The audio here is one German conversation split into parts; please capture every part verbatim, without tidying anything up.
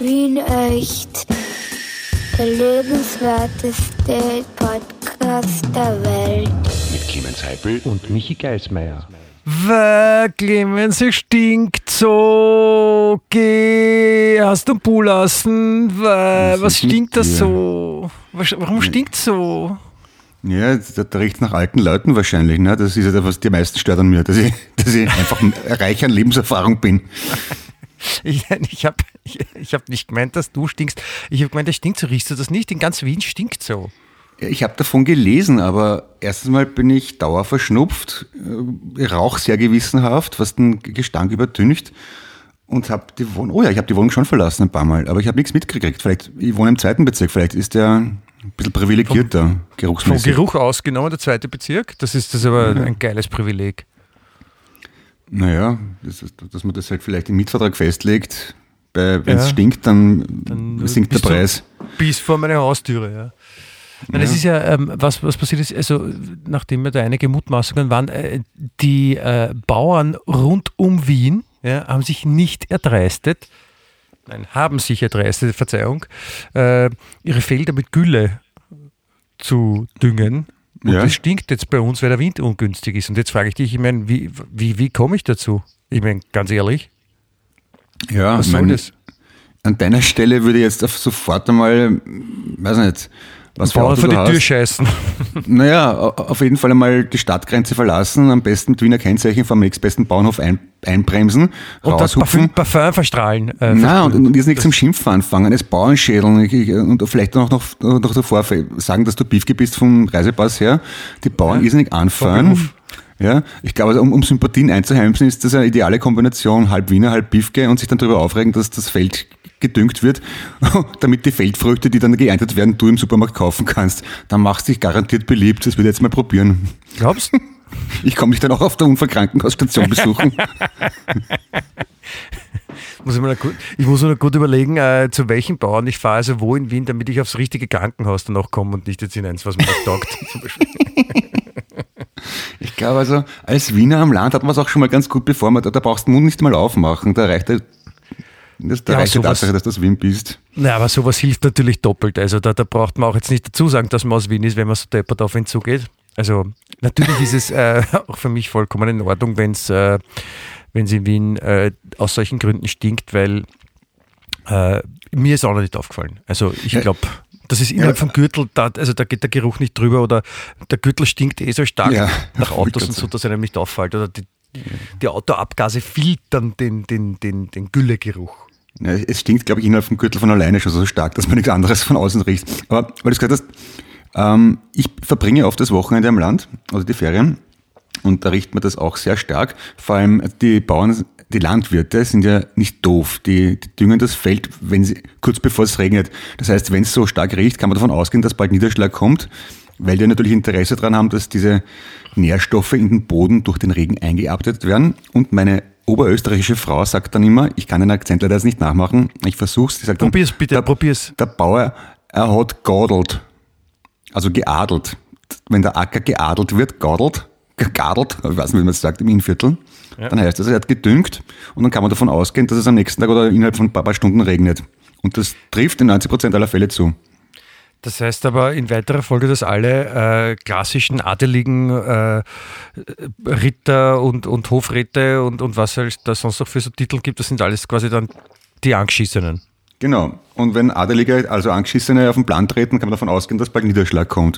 Wien echt. Der lebenswerteste Podcast der Welt. Mit Clemens Heipel und Michi Geismeier. Weil, Clemens, es stinkt so. Geh, hast du einen Pool lassen? Weil, was stinkt das so? Warum stinkt so? Ja, da, da riecht es nach alten Leuten wahrscheinlich. Ne? Das ist ja das, was die meisten stört an mir, dass ich, dass ich einfach reich an Lebenserfahrung bin. Ich, ich habe ich, ich hab nicht gemeint, dass du stinkst. Ich habe gemeint, es stinkt so. Riechst du das nicht? In ganz Wien stinkt so. Ich habe davon gelesen, aber erstens mal bin ich dauerverschnupft, rauch sehr gewissenhaft, was den Gestank übertüncht und habe die Wohnung, oh ja, ich habe die Wohnung schon verlassen ein paar Mal, aber ich habe nichts mitgekriegt. Vielleicht, ich wohne im zweiten Bezirk, vielleicht ist der ein bisschen privilegierter, vom, geruchsmäßig. Vom Geruch ausgenommen, der zweite Bezirk, das ist das aber ja. Ein geiles Privileg. Naja, das ist, dass man das halt vielleicht im Mietvertrag festlegt, wenn es ja. stinkt, dann, dann sinkt der Preis. Bis vor meine Haustüre, ja. Nein, ja. Es ist ja, ähm, was, was passiert ist, also nachdem ja da einige Mutmaßungen waren, äh, die äh, Bauern rund um Wien ja, haben sich nicht erdreistet, nein, haben sich erdreistet, Verzeihung, äh, ihre Felder mit Gülle zu düngen. Und ja. Das stinkt jetzt bei uns, weil der Wind ungünstig ist. Und jetzt frage ich dich, ich meine, wie, wie, wie komme ich dazu? Ich meine, ganz ehrlich, ja, was soll meine, das? An deiner Stelle würde ich jetzt sofort einmal, weiß nicht, was für Auto vor die du Tür hast. scheißen. Naja, auf jeden Fall einmal die Stadtgrenze verlassen, am besten mit Wiener Kennzeichen vom nächstbesten Bauernhof ein, einbremsen, und raushupfen. Und das Parfum, Parfum verstrahlen. Äh, Nein, und, und jetzt nichts zum Schimpfen anfangen, als Bauernschädeln und vielleicht auch noch, noch davor sagen, dass du Biefke bist vom Reisepass her, die Bauern ja, irrsinnig anfahren. Ja, ich glaube, also, um, um Sympathien einzuheimsen, ist das eine ideale Kombination, halb Wiener, halb Biefke und sich dann darüber aufregen, dass das Feld gedüngt wird, damit die Feldfrüchte, die dann geerntet werden, du im Supermarkt kaufen kannst. Dann machst du dich garantiert beliebt. Das würde ich jetzt mal probieren. Glaubst du? Ich komme dich dann auch auf der Unfallkrankenhausstation besuchen. muss ich, mal gut, ich muss mir gut überlegen, äh, zu welchen Bauern ich fahre, also wo in Wien, damit ich aufs richtige Krankenhaus dann auch komme und nicht jetzt in eins, was mir auch taugt. Zum Beispiel. Ich glaube also, als Wiener am Land hat man es auch schon mal ganz gut, bevor man, da brauchst du den Mund nicht mal aufmachen, da reicht der Das da ja, reicht die Tatsache, dass du aus Wien bist. Ja, aber sowas hilft natürlich doppelt. Also da, da braucht man auch jetzt nicht dazu sagen, dass man aus Wien ist, wenn man so deppert auf ihn zugeht. Also natürlich ist es äh, auch für mich vollkommen in Ordnung, wenn es äh, in Wien äh, aus solchen Gründen stinkt, weil äh, mir ist auch noch nicht aufgefallen. Also ich glaube, das ist innerhalb ja. vom Gürtel, da, also da geht der Geruch nicht drüber oder der Gürtel stinkt eh so stark ja. nach Autos und so, dass einem nicht auffällt. Oder die, die Autoabgase filtern den, den, den, den Güllegeruch. Ja, es stinkt, glaube ich, innerhalb vom Gürtel von alleine schon so stark, dass man nichts anderes von außen riecht. Aber weil du gesagt hast, ähm, ich verbringe oft das Wochenende am Land, also die Ferien, und da riecht man das auch sehr stark. Vor allem die Bauern, die Landwirte sind ja nicht doof. Die, die düngen das Feld, wenn sie, kurz bevor es regnet. Das heißt, wenn es so stark riecht, kann man davon ausgehen, dass bald Niederschlag kommt, weil die natürlich Interesse daran haben, dass diese Nährstoffe in den Boden durch den Regen eingearbeitet werden. Und meine oberösterreichische Frau sagt dann immer, ich kann den Akzent leider jetzt nicht nachmachen, ich versuch's, die sagt dann, probier's bitte, der, probier's. Der Bauer, er hat geadelt, also geadelt. Wenn der Acker geadelt wird, geadelt, geadelt, ich weiß nicht, wie man es sagt, im Innviertel, ja. Dann heißt das, er hat gedüngt und dann kann man davon ausgehen, dass es am nächsten Tag oder innerhalb von ein paar, paar Stunden regnet. Und das trifft in neunzig Prozent aller Fälle zu. Das heißt aber in weiterer Folge, dass alle äh, klassischen adeligen äh, Ritter und, und Hofräte und, und was es da sonst noch für so Titel gibt, das sind alles quasi dann die Angeschissenen. Genau. Und wenn Adelige, also Angeschissene, auf den Plan treten, kann man davon ausgehen, dass bald Niederschlag kommt.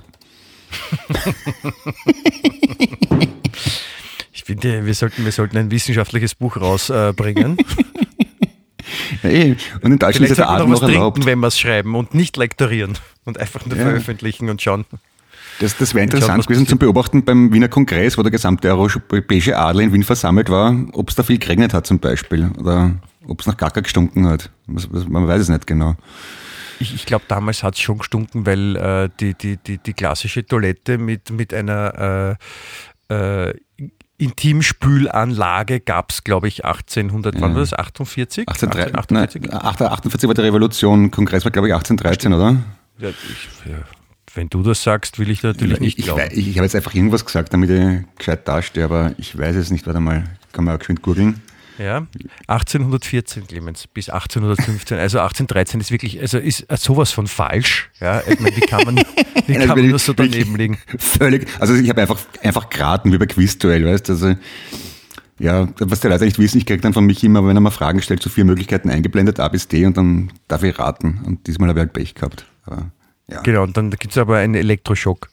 Ich finde, wir sollten, wir sollten ein wissenschaftliches Buch rausbringen. Ja, eh. Und in Deutschland ist der Adel noch erlaubt. Trinken, wenn wir es schreiben und nicht lektorieren und einfach nur ja. veröffentlichen und schauen. Das, das wäre interessant schauen, gewesen zum Beobachten beim Wiener Kongress, wo der gesamte europäische Adel in Wien versammelt war, ob es da viel geregnet hat zum Beispiel oder ob es nach Kaka gestunken hat. Man weiß es nicht genau. Ich, ich glaube, damals hat es schon gestunken, weil äh, die, die, die, die klassische Toilette mit, mit einer äh, äh, Intimspülanlage gab es, glaube ich, achtzehnhundert, ja. Wann war das? achtundvierzig? achtzehnhundertachtundvierzig? Nein, achtundvierzig war die Revolution, Kongress war, glaube ich, achtzehnhundertdreizehn, oder? Ja, ich, ja. Wenn du das sagst, will ich natürlich nicht ich, glauben. Ich, ich, ich habe jetzt einfach irgendwas gesagt, damit ich gescheit dastehe, aber ich weiß es nicht. Warte mal, kann man auch geschwind googeln. Ja, achtzehnhundertvierzehn, Clemens, bis achtzehnhundertfünfzehn. Also achtzehnhundertdreizehn ist wirklich, also ist sowas von falsch. Ja, ich meine, wie kann man, wie kann man das so daneben liegen? Völlig, also ich habe einfach, einfach geraten, wie bei Quizduell, weißt du, also, ja, was die Leute nicht wissen, ich kriege dann von mich immer, wenn er mal Fragen stellt, so vier Möglichkeiten eingeblendet, A bis D, und dann darf ich raten. Und diesmal habe ich halt Pech gehabt. Aber, ja. Genau, und dann gibt es aber einen Elektroschock.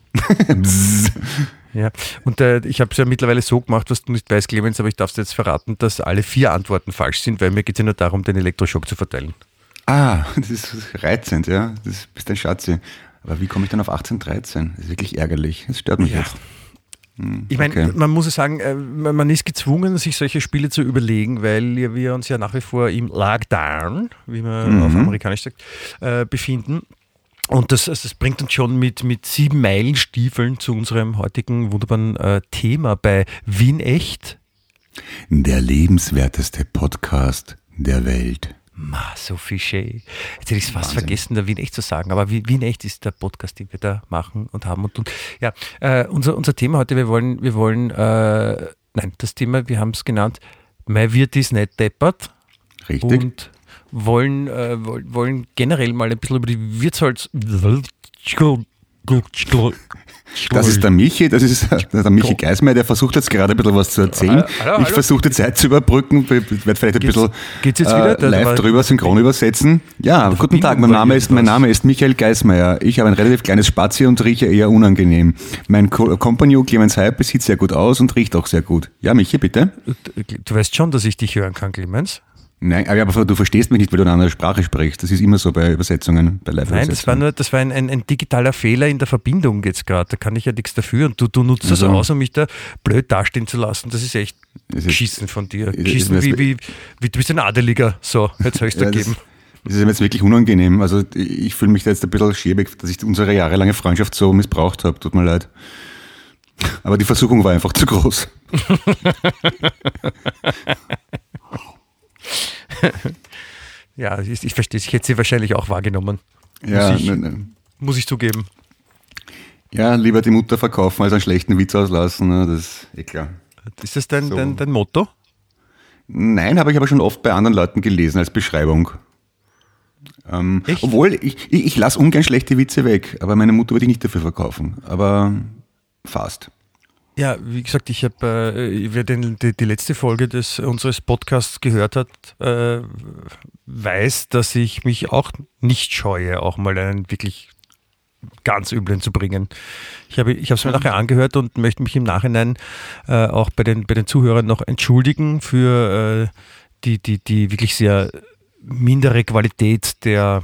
Ja, und äh, ich habe es ja mittlerweile so gemacht, was du nicht weißt, Clemens, aber ich darf es dir jetzt verraten, dass alle vier Antworten falsch sind, weil mir geht es ja nur darum, den Elektroschock zu verteilen. Ah, das ist reizend, ja. Das bist ein Schatzi. Aber wie komme ich dann auf achtzehnhundertdreizehn? Das ist wirklich ärgerlich. Das stört mich ja. jetzt. Hm, ich meine, okay. man muss ja sagen, man ist gezwungen, sich solche Spiele zu überlegen, weil wir uns ja nach wie vor im Lockdown, wie man mhm. auf Amerikanisch sagt, äh, befinden. Und das, das bringt uns schon mit, mit sieben Meilenstiefeln zu unserem heutigen wunderbaren äh, Thema bei Wien Echt. Der lebenswerteste Podcast der Welt. Ma, so Fiché. Jetzt hätte ich es fast Wahnsinn. vergessen, der Wien Echt zu sagen, aber Wien Echt ist der Podcast, den wir da machen und haben und tun. Ja, äh, unser, unser Thema heute, wir wollen, wir wollen, äh, nein, das Thema, wir haben es genannt, mein Wirt ist nicht deppert. Richtig. Und wollen, äh, wollen generell mal ein bisschen über die Wirtsholz... Das ist der Michi, das ist der Michi Geismeier, der versucht jetzt gerade ein bisschen was zu erzählen. Hallo, hallo, ich versuche die Zeit zu überbrücken, werde vielleicht ein geht's, bisschen geht's jetzt wieder? äh, live drüber synchron übersetzen. Ja, guten Tag, mein Name, ist, mein Name ist Michael Geismeier. Ich habe ein relativ kleines Spazi und rieche eher unangenehm. Mein Co- Kompagnon Clemens Heip sieht sehr gut aus und riecht auch sehr gut. Ja, Michi, bitte? Du weißt schon, dass ich dich hören kann, Clemens. Nein, aber du verstehst mich nicht, weil du eine andere Sprache sprichst. Das ist immer so bei Übersetzungen, bei Live-Übersetzungen. Nein, das war, nur, das war ein, ein, ein digitaler Fehler in der Verbindung jetzt gerade. Da kann ich ja nichts dafür. Und du, du nutzt also, das aus, um mich da blöd dastehen zu lassen. Das ist echt ist, geschissen von dir. Geschissen wie, wie, wie, du bist ein Adeliger. So, jetzt soll ich es dir geben. Das, das ist mir jetzt wirklich unangenehm. Also ich fühle mich da jetzt ein bisschen schäbig, dass ich unsere jahrelange Freundschaft so missbraucht habe. Tut mir leid. Aber die Versuchung war einfach zu groß. Ja, ich, ich verstehe es. Ich hätte sie wahrscheinlich auch wahrgenommen. Ja, muss ich, ne, ne. muss ich zugeben. Ja, lieber die Mutter verkaufen, als einen schlechten Witz auslassen. Ne? Das ist eh klar. Ist das dein, so. dein, dein Motto? Nein, habe ich aber schon oft bei anderen Leuten gelesen als Beschreibung. Ähm, obwohl, ich, ich, ich lasse ungern schlechte Witze weg, aber meine Mutter würde ich nicht dafür verkaufen. Aber fast. Ja, wie gesagt, ich habe, äh, wer den, die, die letzte Folge des unseres Podcasts gehört hat, äh, weiß, dass ich mich auch nicht scheue, auch mal einen wirklich ganz üblen zu bringen. Ich habe ich habe es mir nachher angehört und möchte mich im Nachhinein äh, auch bei den, bei den Zuhörern noch entschuldigen für äh, die, die, die wirklich sehr mindere Qualität der,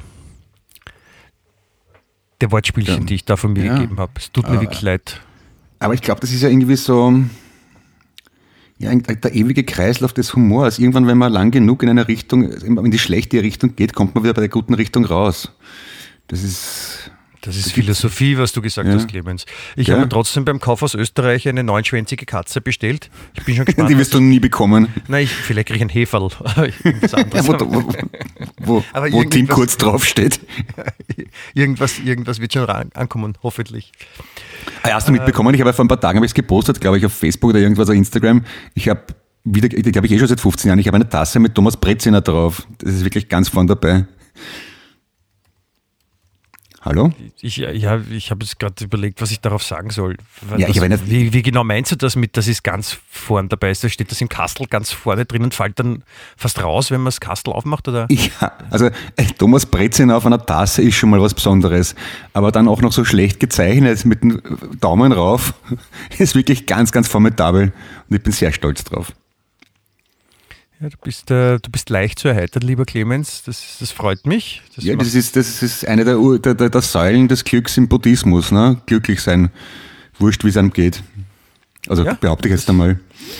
der Wortspielchen, ja. die ich da von mir ja. gegeben habe. Es tut mir ah. wirklich leid. Aber ich glaube, das ist ja irgendwie so ja, der ewige Kreislauf des Humors. Irgendwann, wenn man lang genug in eine Richtung, in die schlechte Richtung geht, kommt man wieder bei der guten Richtung raus. Das ist... Das ist Philosophie, was du gesagt ja. hast, Clemens. Ich ja. habe trotzdem beim Kaufhaus Österreich eine neunschwänzige Katze bestellt. Ich bin schon gespannt. Die wirst du nie bekommen. Nein, ich, vielleicht kriege ich ein Heferl. Irgendwas anderes. Ja, wo wo, wo, wo Tim Kurz draufsteht. irgendwas, irgendwas wird schon ankommen, hoffentlich. Ah, hast du mitbekommen? Ich habe vor ein paar Tagen habe ich es gepostet, glaube ich, auf Facebook oder irgendwas auf Instagram. Ich habe wieder, die habe ich eh schon seit fünfzehn Jahren, ich habe eine Tasse mit Thomas Breziner drauf. Das ist wirklich ganz vorn dabei. Hallo? Ich, ja, ich habe jetzt gerade überlegt, was ich darauf sagen soll. Ja, was, ich nicht, wie, wie genau meinst du das mit, das ist ganz vorne dabei? Ist, da steht das im Kastel ganz vorne drin und fällt dann fast raus, wenn man das Kastel aufmacht? Oder? Ja, also Thomas Breziner auf einer Tasse ist schon mal was Besonderes. Aber dann auch noch so schlecht gezeichnet mit dem Daumen rauf, ist wirklich ganz, ganz formidabel. Und ich bin sehr stolz drauf. Ja, du bist, äh, du bist leicht zu erheitern, lieber Clemens. Das, das freut mich. Das ja, das ist, das ist eine der, der, der, der Säulen des Glücks im Buddhismus. Ne? Glücklich sein, wurscht, wie es einem geht. Also ja, behaupte ich jetzt einmal.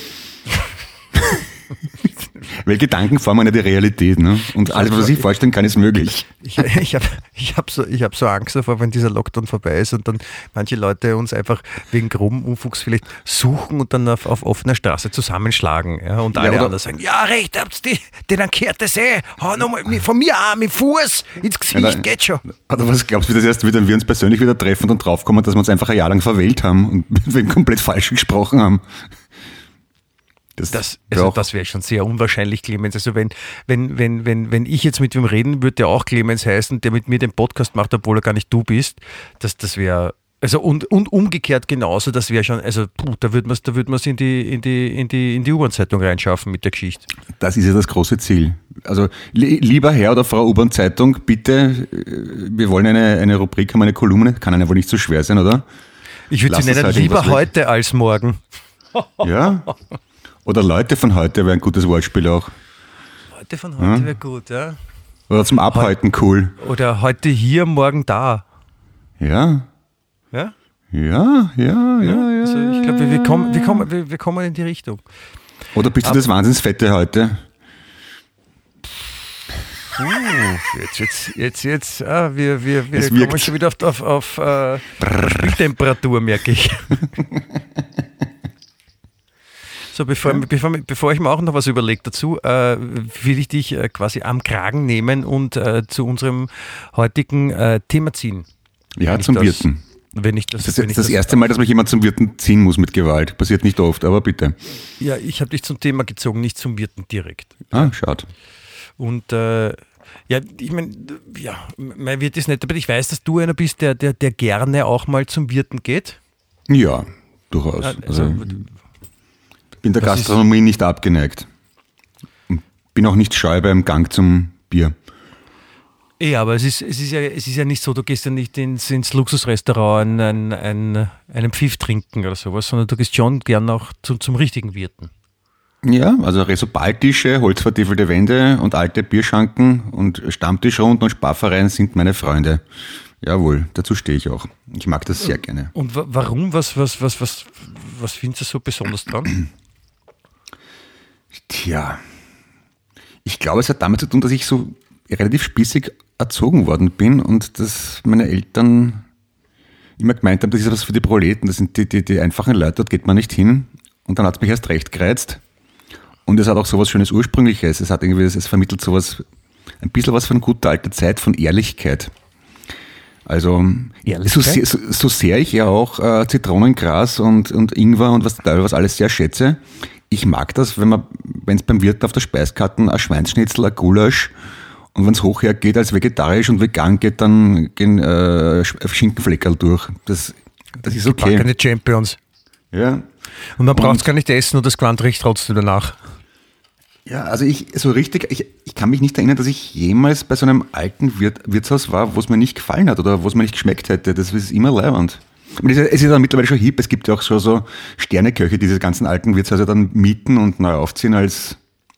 Weil Gedanken formen ja die Realität. Ne? Und alles, was man sich vorstellen kann, ist möglich. Ich, ich habe ich hab so, hab so Angst davor, wenn dieser Lockdown vorbei ist und dann manche Leute uns einfach wegen groben Unfugs vielleicht suchen und dann auf, auf offener Straße zusammenschlagen. Ja? Und alle ja, anderen sagen, ja recht, habt ihr, den kehrt das eh, hau nochmal von mir an, mit Fuß ins Gesicht, ja, dann, geht schon. Oder was glaubst du, wie das erst wieder, wir uns persönlich wieder treffen und draufkommen, dass wir uns einfach ein Jahr lang verwählt haben und wegen komplett falsch gesprochen haben? Das, das, also das wäre schon sehr unwahrscheinlich, Clemens. Also wenn, wenn, wenn, wenn, wenn ich jetzt mit wem reden würde, der auch Clemens heißen, der mit mir den Podcast macht, obwohl er gar nicht du bist, das, das wäre, also und, und umgekehrt genauso, das wäre schon, also puh, da würde man es da würd in die, in die, in die, in die U-Bahn-Zeitung reinschaffen mit der Geschichte. Das ist ja das große Ziel. Also li- lieber Herr oder Frau U-Bahn-Zeitung, bitte, wir wollen eine, eine Rubrik haben, eine Kolumne, kann ja wohl nicht so schwer sein, oder? Ich würde sie nennen, halt lieber heute als morgen. Ja. Oder Leute von heute wäre ein gutes Wortspiel auch. Leute von heute ja. wäre gut, ja. Oder zum Abhalten cool. Oder heute hier, morgen da. Ja. Ja? Ja, ja, ja, ja. Also ich glaube, wir, wir, kommen, wir, kommen, wir, wir kommen in die Richtung. Oder bist du das Wahnsinnsfette heute? Uh, jetzt, jetzt, jetzt, jetzt, ah, wir, wir, wir kommen schon wieder auf, auf, auf uh, Spieltemperatur, merke ich. So, bevor, ja. bevor, bevor ich mir auch noch was überlege dazu, äh, will ich dich äh, quasi am Kragen nehmen und äh, zu unserem heutigen äh, Thema ziehen. Ja, zum das, Wirten. Wenn ich das, das ist wenn jetzt ich das, das erste Mal, dass mich jemand zum Wirten ziehen muss mit Gewalt. Passiert nicht oft, aber bitte. Ja, ich habe dich zum Thema gezogen, nicht zum Wirten direkt. Ah, schade. Und äh, ja, ich meine, ja, mein Wirt ist nicht, aber ich weiß, dass du einer bist, der, der, der gerne auch mal zum Wirten geht. Ja, durchaus. Also, also, bin der Gastronomie nicht abgeneigt. Und bin auch nicht scheu beim Gang zum Bier. Ja, aber es ist, es ist, ja, es ist ja nicht so, du gehst ja nicht ins, ins Luxusrestaurant ein, ein, einen Pfiff trinken oder sowas, sondern du gehst schon gern auch zum, zum richtigen Wirten. Ja, also Resobaltische, holzvertiefelte Wände und alte Bierschanken und Stammtischrunden und Sparvereien sind meine Freunde. Jawohl, dazu stehe ich auch. Ich mag das sehr gerne. Und w- warum? Was, was, was, was, was findest du so besonders dran? Tja, ich glaube, es hat damit zu tun, dass ich so relativ spießig erzogen worden bin und dass meine Eltern immer gemeint haben, das ist was für die Proleten, das sind die, die, die einfachen Leute, dort geht man nicht hin. Und dann hat es mich erst recht gereizt. Und es hat auch sowas Schönes Ursprüngliches. Es hat irgendwie, es vermittelt sowas, ein bisschen was von guter alter Zeit, von Ehrlichkeit. Also, so sehr, so, so sehr ich ja auch äh, Zitronengras und, und Ingwer und was, was alles sehr schätze, ich mag das, wenn man, wenn es beim Wirt auf der Speiskarte ein Schweinsschnitzel, ein Gulasch und wenn es hochher geht als vegetarisch und vegan geht, dann gehen äh, Schinkenfleckerl durch. Das, das ist okay. Keine Champions. Ja. Und man braucht es gar nicht essen und das Quant riecht trotzdem danach. Ja, also ich, so richtig, ich, ich kann mich nicht erinnern, dass ich jemals bei so einem alten Wirt, Wirtshaus war, wo es mir nicht gefallen hat oder wo es mir nicht geschmeckt hätte. Das ist immer leiwand. Es ist ja mittlerweile schon hip, es gibt ja auch schon so Sterneköche, die diese ganzen alten Wirtshäuser dann mieten und neu aufziehen als,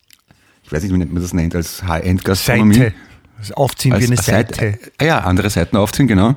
ich weiß nicht, wie man das nennt, als High-End-Gastronomie. Seite. Das Aufziehen als, wie eine Seite. Seite. Ja, andere Seiten aufziehen, genau.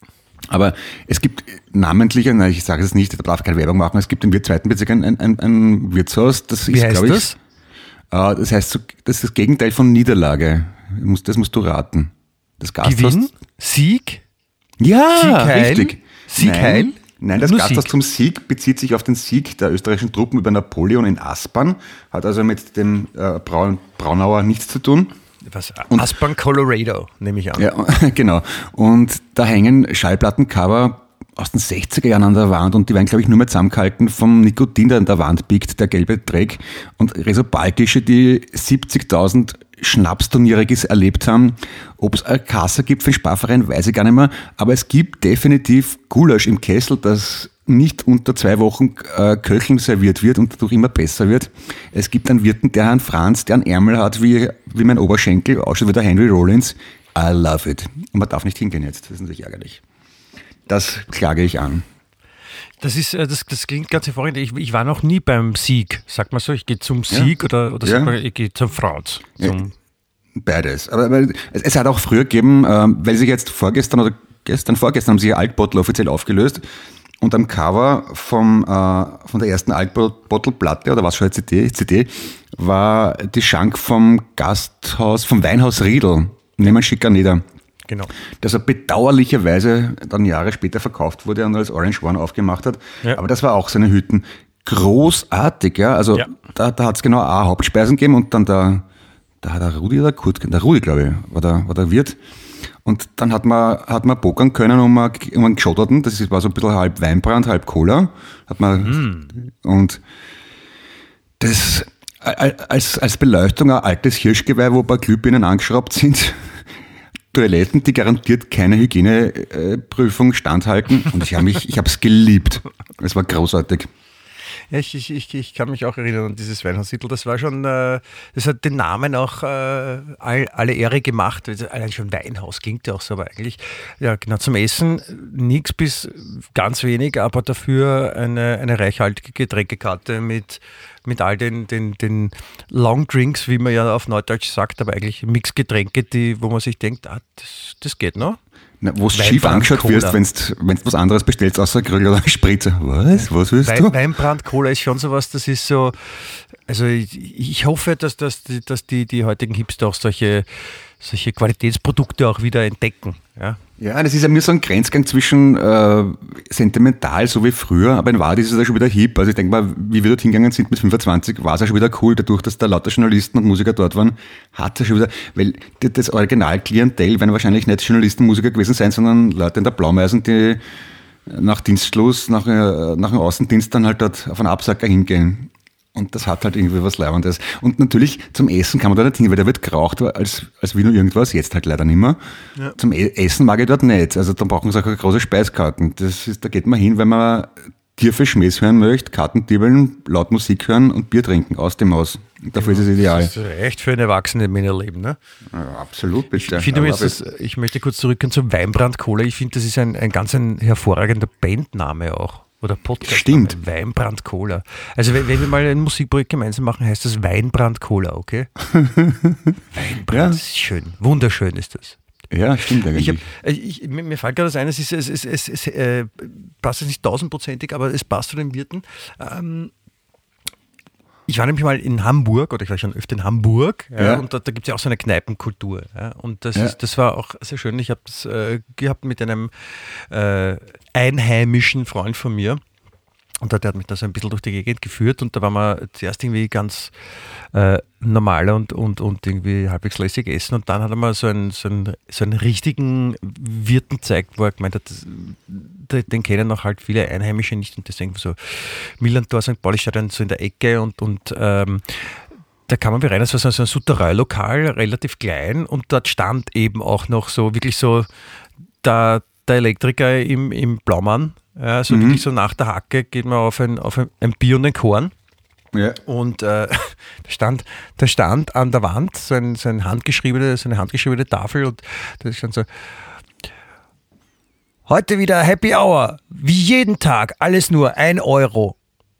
Aber es gibt namentlich, na, ich sage es nicht, da darf ich keine Werbung machen, es gibt im zweiten Bezirk ein, ein, ein Wirtshaus, das wie ist, heißt glaube ich, das? Uh, das heißt, so, das ist das Gegenteil von Niederlage. Das musst, das musst du raten. Das Gasthaus. Gewinn? Sieg? Ja, Siegheil? richtig. Siegheil? Nein, nein, das Nur Gasthaus Sieg. zum Sieg bezieht sich auf den Sieg der österreichischen Truppen über Napoleon in Aspern, hat also mit dem äh, Braun, Braunauer nichts zu tun. Was? Aspern, Colorado, nehme ich an. Ja, genau. Und da hängen Schallplattencover aus den sechziger Jahren an der Wand und die werden, glaube ich, nur mehr zusammengehalten vom Nikotin, der an der Wand biegt, der gelbe Dreck. Und Resobaltische, die siebzigtausend Schnapsturniere erlebt haben. Ob es eine Kasse gibt für den Sparverein, weiß ich gar nicht mehr. Aber es gibt definitiv Gulasch im Kessel, das nicht unter zwei Wochen äh, Köcheln serviert wird und dadurch immer besser wird. Es gibt einen Wirten, der Herrn Franz, der einen Ärmel hat wie, wie mein Oberschenkel, ausschaut wie der Henry Rollins. I love it. Und man darf nicht hingehen jetzt. Das ist natürlich ärgerlich. Das klage ich an. Das ist, das, das klingt ganz hervorragend. Ich, ich war noch nie beim Sieg. Sagt man so, ich gehe zum Sieg ja. oder, oder ja. sagt man, ich gehe zum Franz. Zum ja. Beides. Aber, aber es, es hat auch früher gegeben, äh, weil sich jetzt vorgestern oder gestern, vorgestern haben sich Altbottle offiziell aufgelöst und am Cover vom, äh, von der ersten Altbottle-Platte oder was schon eine C D, C D war die Schank vom Gasthaus, vom Weinhaus Riedl, neben Schikaneder. Genau. Das er bedauerlicherweise dann Jahre später verkauft wurde und als Orange One aufgemacht hat. Ja. Aber das war auch seine Hütten. Großartig, ja. Also ja. da, da hat es genau auch Hauptspeisen gegeben und dann der, da hat der Rudi oder Kurt, der Rudi, glaube ich, war der, war der Wirt. Und dann hat man, hat man pokern können um, um einen Geschotterten. Das war so ein bisschen halb Weinbrand, halb Cola. Hat man, mm. und Das als, als Beleuchtung ein altes Hirschgeweih, wo ein paar Glühbirnen angeschraubt sind. Toiletten, die garantiert keine Hygieneprüfung standhalten. Und ich habe mich, ich habe es geliebt. Es war großartig. Ja, ich, ich, ich kann mich auch erinnern an dieses Weinhausiedl. Das war schon, äh, das hat den Namen auch äh, all, alle Ehre gemacht. Allein schon Weinhaus klingt ja auch so, aber eigentlich, ja, genau, zum Essen nichts bis ganz wenig, aber dafür eine, eine reichhaltige Getränkekarte mit, mit all den, den, den Long Drinks, wie man ja auf Neudeutsch sagt, aber eigentlich Mixgetränke, die, wo man sich denkt, ah, das, das geht noch. Wo du schief angeschaut wirst, wenn du was anderes bestellst, außer Grill oder Spritzer. Was? Was willst Wein, du? Weinbrand Cola ist schon sowas, das ist so, also ich, ich hoffe, dass, dass, dass die, die heutigen Hipster auch solche, solche Qualitätsprodukte auch wieder entdecken. Ja, ja, das ist ja mir so ein Grenzgang zwischen äh, sentimental, so wie früher, aber in Wahrheit ist es ja schon wieder hip. Also ich denke mal, wie wir dort hingegangen sind mit fünfundzwanzig, war es ja schon wieder cool, dadurch, dass da lauter Journalisten und Musiker dort waren, hat es ja schon wieder, weil das Originalklientel werden wahrscheinlich nicht Journalisten, Musiker gewesen sein, sondern Leute in der Blaumeisen, die nach Dienstschluss, nach, nach dem Außendienst dann halt dort auf einen Absacker hingehen. Und das hat halt irgendwie was Leibendes. Und natürlich zum Essen kann man da nicht hin, weil da wird geraucht als, als wie nur irgendwas, jetzt halt leider nicht mehr. Ja. Zum e- Essen mag ich dort nicht. Also da brauchen sie auch große Speiskarten. Das ist, da geht man hin, wenn man Tierfischmäß hören möchte, Kartendiebeln, laut Musik hören und Bier trinken aus dem Haus. Dafür ja, ist es ideal. Das ist echt für ein Erwachsene Männerleben, ne? Ja, absolut, bitte. Ich, finde jetzt das, ich möchte kurz zurückgehen zum Weinbrand Cola. Ich finde, das ist ein, ein ganz ein hervorragender Bandname auch. Oder Podcast. Stimmt. Weinbrand Cola. Also wenn, wenn wir mal ein Musikprojekt gemeinsam machen, heißt das Weinbrand Cola, okay? Weinbrand, ja. Ist schön. Wunderschön ist das. Ja, stimmt eigentlich. Ich hab, ich, mir fällt gerade das ein, es, ist, es, es, es, es äh, passt jetzt nicht tausendprozentig, aber es passt zu den Wirten. Ähm, Ich war nämlich mal in Hamburg, oder ich war schon öfter in Hamburg, ja, ja. und da, da gibt es ja auch so eine Kneipenkultur. Ja, und das, ja. ist, das war auch sehr schön. Ich habe das äh, gehabt mit einem äh, einheimischen Freund von mir. Und der hat mich da so ein bisschen durch die Gegend geführt und da waren wir zuerst irgendwie ganz äh, normal und, und, und irgendwie halbwegs lässig essen und dann hat er mal so einen, so einen, so einen richtigen Wirten gezeigt, wo er gemeint hat, das, den kennen auch halt viele Einheimische nicht und deswegen so Millantor, Sankt Pauli-Stadion so in der Ecke und, und ähm, da kam man rein, das war so ein Souterrain-Lokal, relativ klein und dort stand eben auch noch so wirklich so der, der Elektriker im, im Blaumann. Ja, so mhm. wirklich so nach der Hacke geht man auf ein, auf ein, ein Bier und ein Korn. Ja. Und äh, da, stand, da stand an der Wand so, ein, so, ein handgeschriebene, so eine handgeschriebene Tafel und da stand so: Heute wieder Happy Hour, wie jeden Tag, alles nur ein Euro.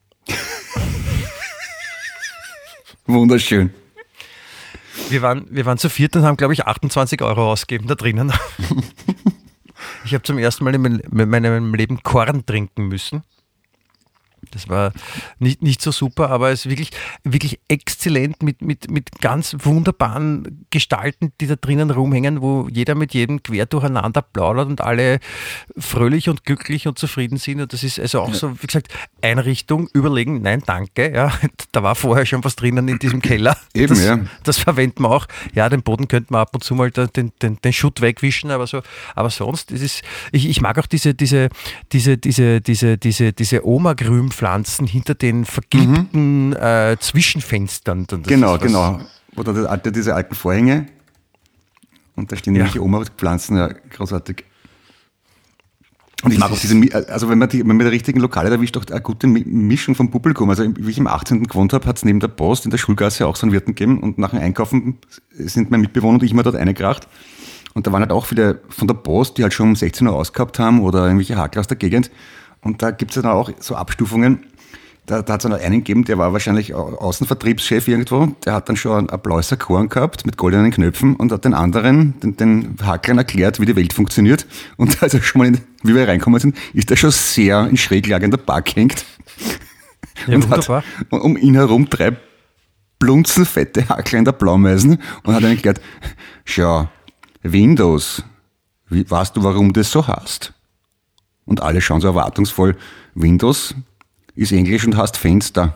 Wunderschön. Wir waren, wir waren zu viert und haben, glaube ich, achtundzwanzig Euro ausgegeben da drinnen. Ich habe zum ersten Mal in meinem Leben Korn trinken müssen. Das war nicht, nicht so super, aber es ist wirklich, wirklich exzellent mit, mit, mit ganz wunderbaren Gestalten, die da drinnen rumhängen, wo jeder mit jedem quer durcheinander plaudert und alle fröhlich und glücklich und zufrieden sind. Und das ist also auch ja. so, wie gesagt, Einrichtung, überlegen, nein, danke. Ja, da war vorher schon was drinnen in diesem Keller. Eben, das, ja. Das verwenden wir auch. Ja, den Boden könnte man ab und zu mal den, den, den Schutt wegwischen, aber so, aber sonst ist es, ich, ich mag auch diese, diese, diese, diese, diese, diese, diese Oma-Grüm Pflanzen hinter den vergilbten mhm. äh, Zwischenfenstern. Das genau, genau. Oder das alte, diese alten Vorhänge. Und da stehen ja. nämlich Oma-Pflanzen, ja, großartig. Und ich mag auch diese, also wenn man, die, wenn man die richtigen Lokale erwischt, auch eine gute Mischung vom Publikum. Also wie ich im achtzehnten gewohnt habe, hat es neben der Post in der Schulgasse auch so einen Wirten gegeben und nach dem Einkaufen sind mein Mitbewohner und ich mal dort eingekracht. Und da waren halt auch viele von der Post, die halt schon um sechzehn Uhr ausgehabt haben oder irgendwelche Hakel aus der Gegend. Und da gibt es dann auch so Abstufungen. Da, da hat es dann einen gegeben, der war wahrscheinlich Außenvertriebschef irgendwo. Der hat dann schon ein blaues Korn gehabt mit goldenen Knöpfen und hat den anderen, den, den Haklern erklärt, wie die Welt funktioniert. Und als er schon mal, in, wie wir reinkommen sind, ist er schon sehr in Schräglage in der Bar gehängt. Ja, und wunderbar. Hat um ihn herum drei blunzenfette Hakler in der Blaumeisen und hat dann erklärt, schau, Windows, wie, weißt du, warum das so heißt? Und alle schauen so erwartungsvoll, Windows ist Englisch und heißt Fenster.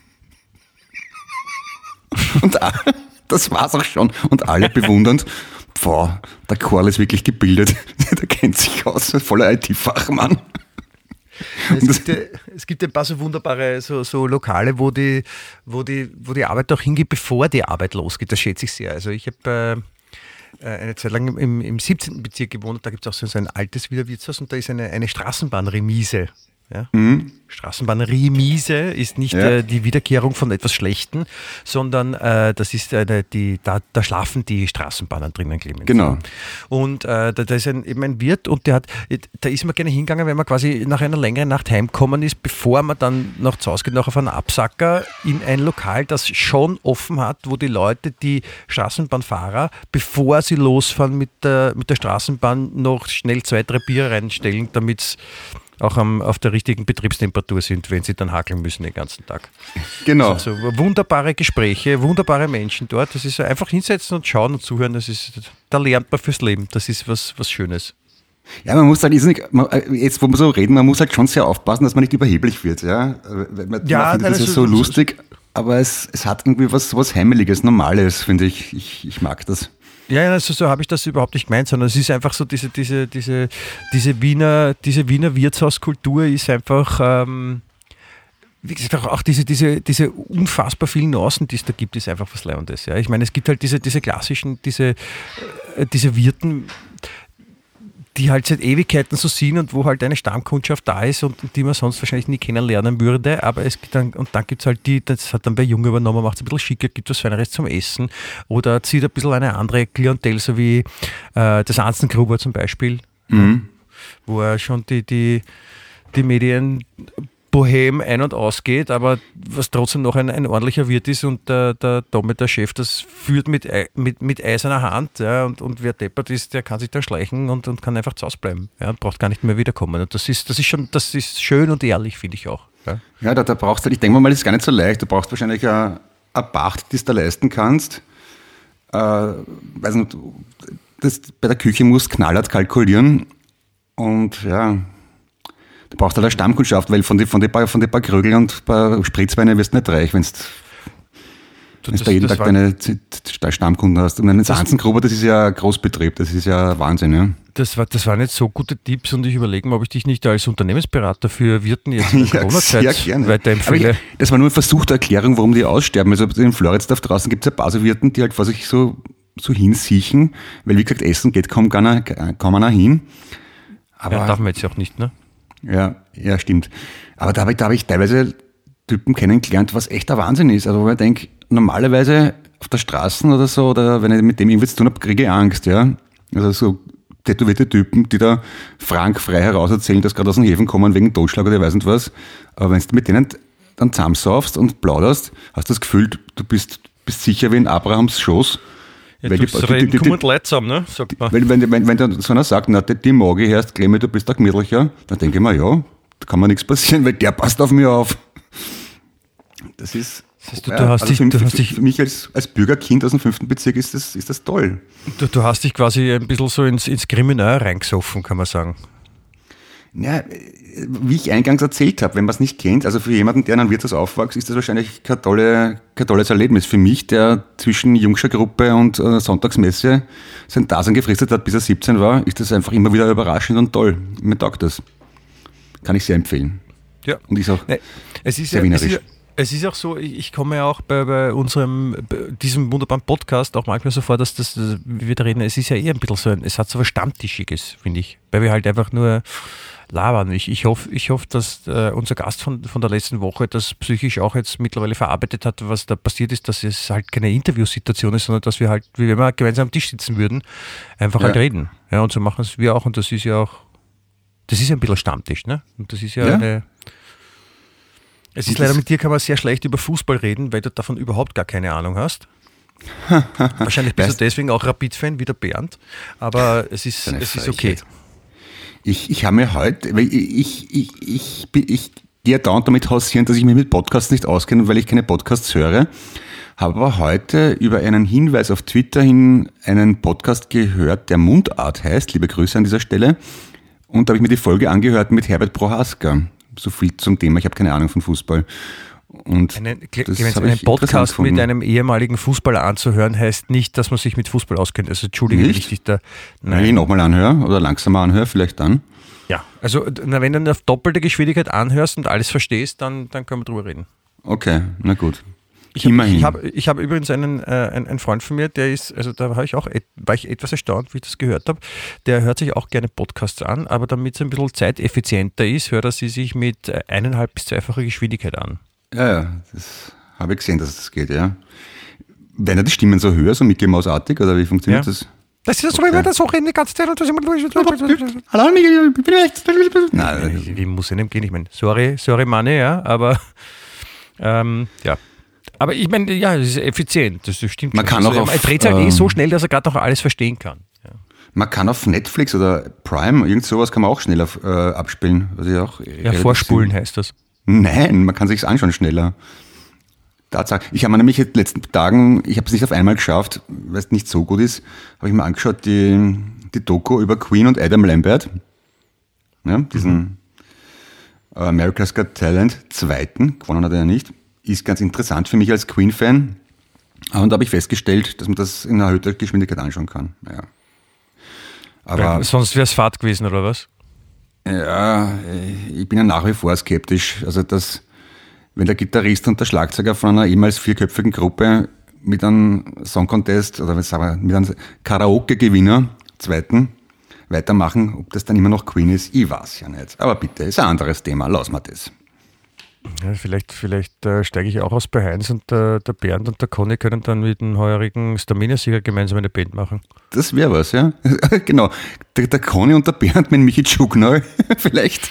Und das war's auch schon. Und alle bewundernd, boah, der Karl ist wirklich gebildet. Der kennt sich aus, voller I T-Fachmann. Es gibt, es gibt ein paar so wunderbare so, so Lokale, wo die, wo, die, wo die Arbeit auch hingeht, bevor die Arbeit losgeht. Das schätze ich sehr. Also ich habe äh, eine Zeit lang im, im siebzehnten Bezirk gewohnt, da gibt es auch so, so ein altes Wiener Wirtshaus und da ist eine, eine Straßenbahnremise. Ja? Mhm. Straßenbahnremise ist nicht ja. äh, die Wiederkehrung von etwas Schlechten, sondern äh, das ist äh, die, da, da schlafen die Straßenbahnen drinnen, Clemens. Genau. Und äh, da, da ist ein, eben ein Wirt und der hat, da ist man gerne hingegangen, wenn man quasi nach einer längeren Nacht heimgekommen ist, bevor man dann noch zu Hause geht, noch auf einen Absacker in ein Lokal, das schon offen hat, wo die Leute, die Straßenbahnfahrer, bevor sie losfahren mit der, mit der Straßenbahn, noch schnell zwei, drei Bier reinstellen, damit es auch am, auf der richtigen Betriebstemperatur sind, wenn sie dann hakeln müssen den ganzen Tag. Genau. Also wunderbare Gespräche, wunderbare Menschen dort. Das ist einfach hinsetzen und schauen und zuhören. Das ist, da lernt man fürs Leben. Das ist was, was Schönes. Ja, man muss halt, jetzt wo wir so reden, man muss halt schon sehr aufpassen, dass man nicht überheblich wird. Ja, man, ja man das ist so lustig, aber es, es hat irgendwie was, was Heimeliges, Normales, finde ich. ich. Ich mag das. Ja, also so habe ich das überhaupt nicht gemeint, sondern es ist einfach so, diese, diese, diese, diese, Wiener, diese Wiener Wirtshauskultur ist einfach, ähm, wie gesagt, auch diese, diese, diese unfassbar vielen Nuancen, die es da gibt, ist einfach was Leibendes. Ja. Ich meine, es gibt halt diese, diese klassischen, diese, äh, diese Wirten, die halt seit Ewigkeiten so sind und wo halt eine Stammkundschaft da ist und die man sonst wahrscheinlich nie kennenlernen würde, aber es gibt dann, und dann gibt es halt die, das hat dann bei Jung übernommen, macht es ein bisschen schicker, gibt was Feineres zum Essen oder zieht ein bisschen eine andere Klientel, so wie äh, das Anzengruber zum Beispiel, mhm. wo er schon die, die, die Medien Bohem ein- und ausgeht, aber was trotzdem noch ein, ein ordentlicher Wirt ist und der, der Tommy, der Chef, das führt mit, mit, mit eiserner Hand, ja, und, und wer deppert ist, der kann sich dann schleichen und, und kann einfach zu Hause bleiben, ja, und braucht gar nicht mehr wiederkommen. Und das ist, das ist schon, das ist schön und ehrlich, finde ich auch. Ja, ja da, da brauchst du, ich denke mal, das ist gar nicht so leicht. Du brauchst wahrscheinlich eine, eine Pacht, die du da leisten kannst. Äh, weiß nicht, das, bei der Küche musst du knallhart kalkulieren und ja, du brauchst halt eine Stammkundschaft, weil von den von die paar, von die paar Krögel und paar Spritzweine wirst du nicht reich, wenn du da jeden Tag deine Stammkunden hast. Und ein Anzengruber, das ist ja ein Großbetrieb, das ist ja Wahnsinn. Ja. Das, war, das waren jetzt so gute Tipps und ich überlege mal, ob ich dich nicht als Unternehmensberater für Wirten jetzt in der ja, Corona-Zeit weiterempfehle. Ich, das war nur eine versuchte Erklärung, warum die aussterben. Also in Floridsdorf draußen gibt es ein paar so Wirten, die halt vor sich so, so hinsiechen, weil wie gesagt, Essen geht kaum, keiner, kaum einer hin. Aber ja, darf man jetzt auch nicht, ne? Ja, ja, stimmt. Aber da habe ich, da habe ich teilweise Typen kennengelernt, was echt der Wahnsinn ist. Also wo ich denke, normalerweise auf der Straße oder so, oder wenn ich mit dem irgendwas zu tun habe, kriege ich Angst, ja. Also so tätowierte Typen, die da frank frei heraus erzählen, dass gerade aus den Häfen kommen wegen Totschlag oder ich weiß nicht was. Aber wenn du mit denen dann zusammensaufst und plauderst, hast du das Gefühl, du bist, bist sicher wie in Abrahams Schoß. Ja, weil die, die, die, die, die, Leute zusammen, ne? Sagt man. Weil, wenn, wenn, wenn dann so einer sagt, na, die, die mag ich erst, Clemens, du bist da gemütlicher, dann denke ich mir, ja, da kann mir nichts passieren, weil der passt auf mich auf. Das ist, das heißt, du, du hast also dich, für, du für, hast dich, für mich als, als Bürgerkind aus dem fünften Bezirk ist das, ist das toll. Du, du hast dich quasi ein bisschen so ins, ins Kriminal reingesoffen, kann man sagen. Ja, wie ich eingangs erzählt habe, wenn man es nicht kennt, also für jemanden, der in einem Wirtshaus aufwächst, ist das wahrscheinlich kein, tolle, kein tolles Erlebnis. Für mich, der zwischen Jungscher Gruppe und äh, Sonntagsmesse sein Dasein gefristet hat, bis er siebzehn war, ist das einfach immer wieder überraschend und toll. Mir taugt das. Kann ich sehr empfehlen. Ja. Und ist auch nee, es ist sehr ja, wienerisch. Es ist, es ist auch so, ich, ich komme ja auch bei, bei unserem, bei diesem wunderbaren Podcast auch manchmal so vor, dass das, wie wir da reden, es ist ja eher ein bisschen so ein, es hat so was Stammtischiges, finde ich. Weil wir halt einfach nur labern. Ich, ich hoffe, ich hoff, dass äh, unser Gast von, von der letzten Woche das psychisch auch jetzt mittlerweile verarbeitet hat, was da passiert ist, dass es halt keine Interviewsituation ist, sondern dass wir halt, wie wenn wir gemeinsam am Tisch sitzen würden, einfach ja. halt reden. Ja, und so machen es wir auch und das ist ja auch, das ist ja ein bisschen Stammtisch, ne? Und das ist ja, ja. eine... Es ist leider, mit dir kann man sehr schlecht über Fußball reden, weil du davon überhaupt gar keine Ahnung hast. Wahrscheinlich bist du deswegen auch Rapid-Fan wie der Bernd, aber es ist, es ist okay. Ich, ich habe mir heute, weil ich, ich, ich, ich, ich gehe dauernd damit hausieren, dass ich mich mit Podcasts nicht auskenne, weil ich keine Podcasts höre, habe aber heute über einen Hinweis auf Twitter hin einen Podcast gehört, der Mundart heißt, liebe Grüße an dieser Stelle, und da habe ich mir die Folge angehört mit Herbert Prohaska. So viel zum Thema, ich habe keine Ahnung von Fußball. Und einen, das Clemens, habe einen ich interessant Podcast gefunden. mit einem ehemaligen Fußballer anzuhören, heißt nicht, dass man sich mit Fußball auskennt. Also entschuldige, Nicht? wenn ich dich da... Wenn ich ihn nochmal anhöre oder langsamer anhöre, vielleicht dann. Ja, also na, wenn du ihn auf doppelte Geschwindigkeit anhörst und alles verstehst, dann, dann können wir drüber reden. Okay, na gut. Ich habe Immerhin. ich hab, ich hab übrigens einen, äh, einen, einen Freund von mir, der ist, also da war ich auch et, war ich etwas erstaunt, wie ich das gehört habe. Der hört sich auch gerne Podcasts an, aber damit es ein bisschen zeiteffizienter ist, hört er sie sich mit äh, eineinhalb bis zweifacher Geschwindigkeit an. Ja, ja, das habe ich gesehen, dass das geht, ja. Werden ja die Stimmen so höher, so Mickey Maus-artig, oder wie funktioniert Ja. das? Das ist so, Okay. wenn man das so reden die ganze Zeit und das immer Hallo Mickey, ich bin echt. Nein, wie, wie muss einem gehen? Ich meine, sorry, sorry Manne, ja, aber ähm, ja. Aber ich meine, ja, es ist effizient, das stimmt. Man schon. kann also, auch er auf, dreht halt eh ähm, so schnell, dass er gerade noch alles verstehen kann. Ja. man kann auf Netflix oder Prime, irgend sowas kann man auch schneller äh, abspielen. Was ich auch Ja, vorspulen heißt das. Nein, man kann sich's anschauen schneller. Tatsache. Ich habe mir nämlich in den letzten Tagen, ich habe es nicht auf einmal geschafft, weil es nicht so gut ist, habe ich mir angeschaut, die, die Doku über Queen und Adam Lambert. Ja, diesen mhm. America's Got Talent zweiten, gewonnen hat er ja nicht. Ist ganz interessant für mich als Queen-Fan. Und da habe ich festgestellt, dass man das in erhöhter Geschwindigkeit anschauen kann. Ja. Aber Weil sonst wäre es Fahrt gewesen, oder was? ja, ich bin ja nach wie vor skeptisch. Also, dass, wenn der Gitarrist und der Schlagzeuger von einer ehemals vierköpfigen Gruppe mit einem Song Contest oder was sagen wir, mit einem Karaoke-Gewinner, zweiten, weitermachen, ob das dann immer noch Queen ist, ich weiß ja nicht. Aber bitte, ist ein anderes Thema, lassen wir das. Ja, vielleicht vielleicht äh, steige ich auch aus bei Heinz und äh, der Bernd und der Conny können dann mit dem heurigen Stamina-Sieger gemeinsam eine Band machen. Das wäre was, ja. Genau. Der, der Conny und der Bernd mit Michi Tschugner vielleicht.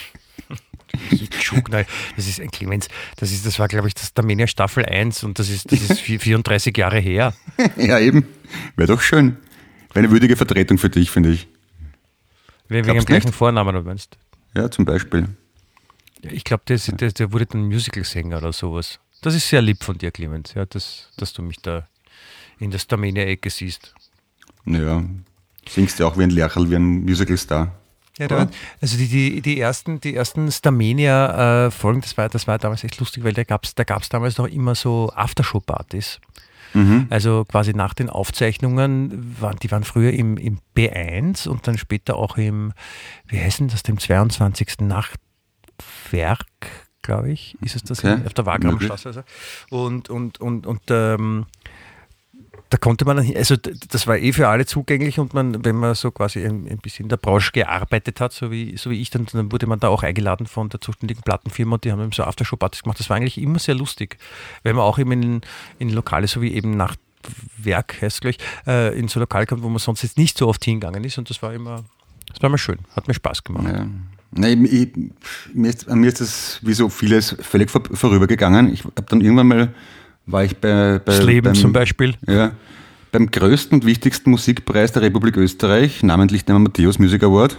Nein, das ist ein Clemens, das ist, das war glaube ich das Stamina Staffel eins und das ist, das ist vierunddreißig Jahre her. Ja, eben. Wäre doch schön. Wäre eine würdige Vertretung für dich, finde ich. Wegen Glaubst dem gleichen nicht? Vornamen, du meinst? Ja, zum Beispiel. Ja, ich glaube, der, der, der wurde dann Musical-Sänger oder sowas. Das ist sehr lieb von dir, Clemens, ja, dass, dass du mich da in der Stamina-Ecke siehst. Naja, singst du auch wie ein Lercherl, wie ein Musicalstar. Ja, da, also die, die, die ersten, die ersten Starmania-Folgen, das war, das war damals echt lustig, weil da gab es da gab's damals noch immer so Aftershow-Partys. Mhm. Also quasi nach den Aufzeichnungen, waren, die waren früher im, im B eins und dann später auch im, wie heißt denn das, dem zweiundzwanzigsten Nachtwerk, glaube ich, ist es das, Okay. auf der Wagrabenstraße. Also. Und, und, und, und ähm, da konnte man, also das war eh für alle zugänglich und man, wenn man so quasi ein, ein bisschen in der Branche gearbeitet hat, so wie, so wie ich, dann, dann wurde man da auch eingeladen von der zuständigen Plattenfirma und die haben eben so Aftershow-Partys gemacht. Das war eigentlich immer sehr lustig, weil man auch eben in, in Lokale, so wie eben Nachtwerk heißt es gleich, äh, in so Lokale kommt, wo man sonst jetzt nicht so oft hingegangen ist und das war immer, das war immer schön, hat mir Spaß gemacht. Ja. Nein, ich, mir, ist, mir ist das wie so vieles völlig vor, vorübergegangen. Ich habe dann irgendwann mal, war ich bei, bei Das Leben beim, zum Beispiel. Ja, beim größten und wichtigsten Musikpreis der Republik Österreich, namentlich dem Matthäus Music Award.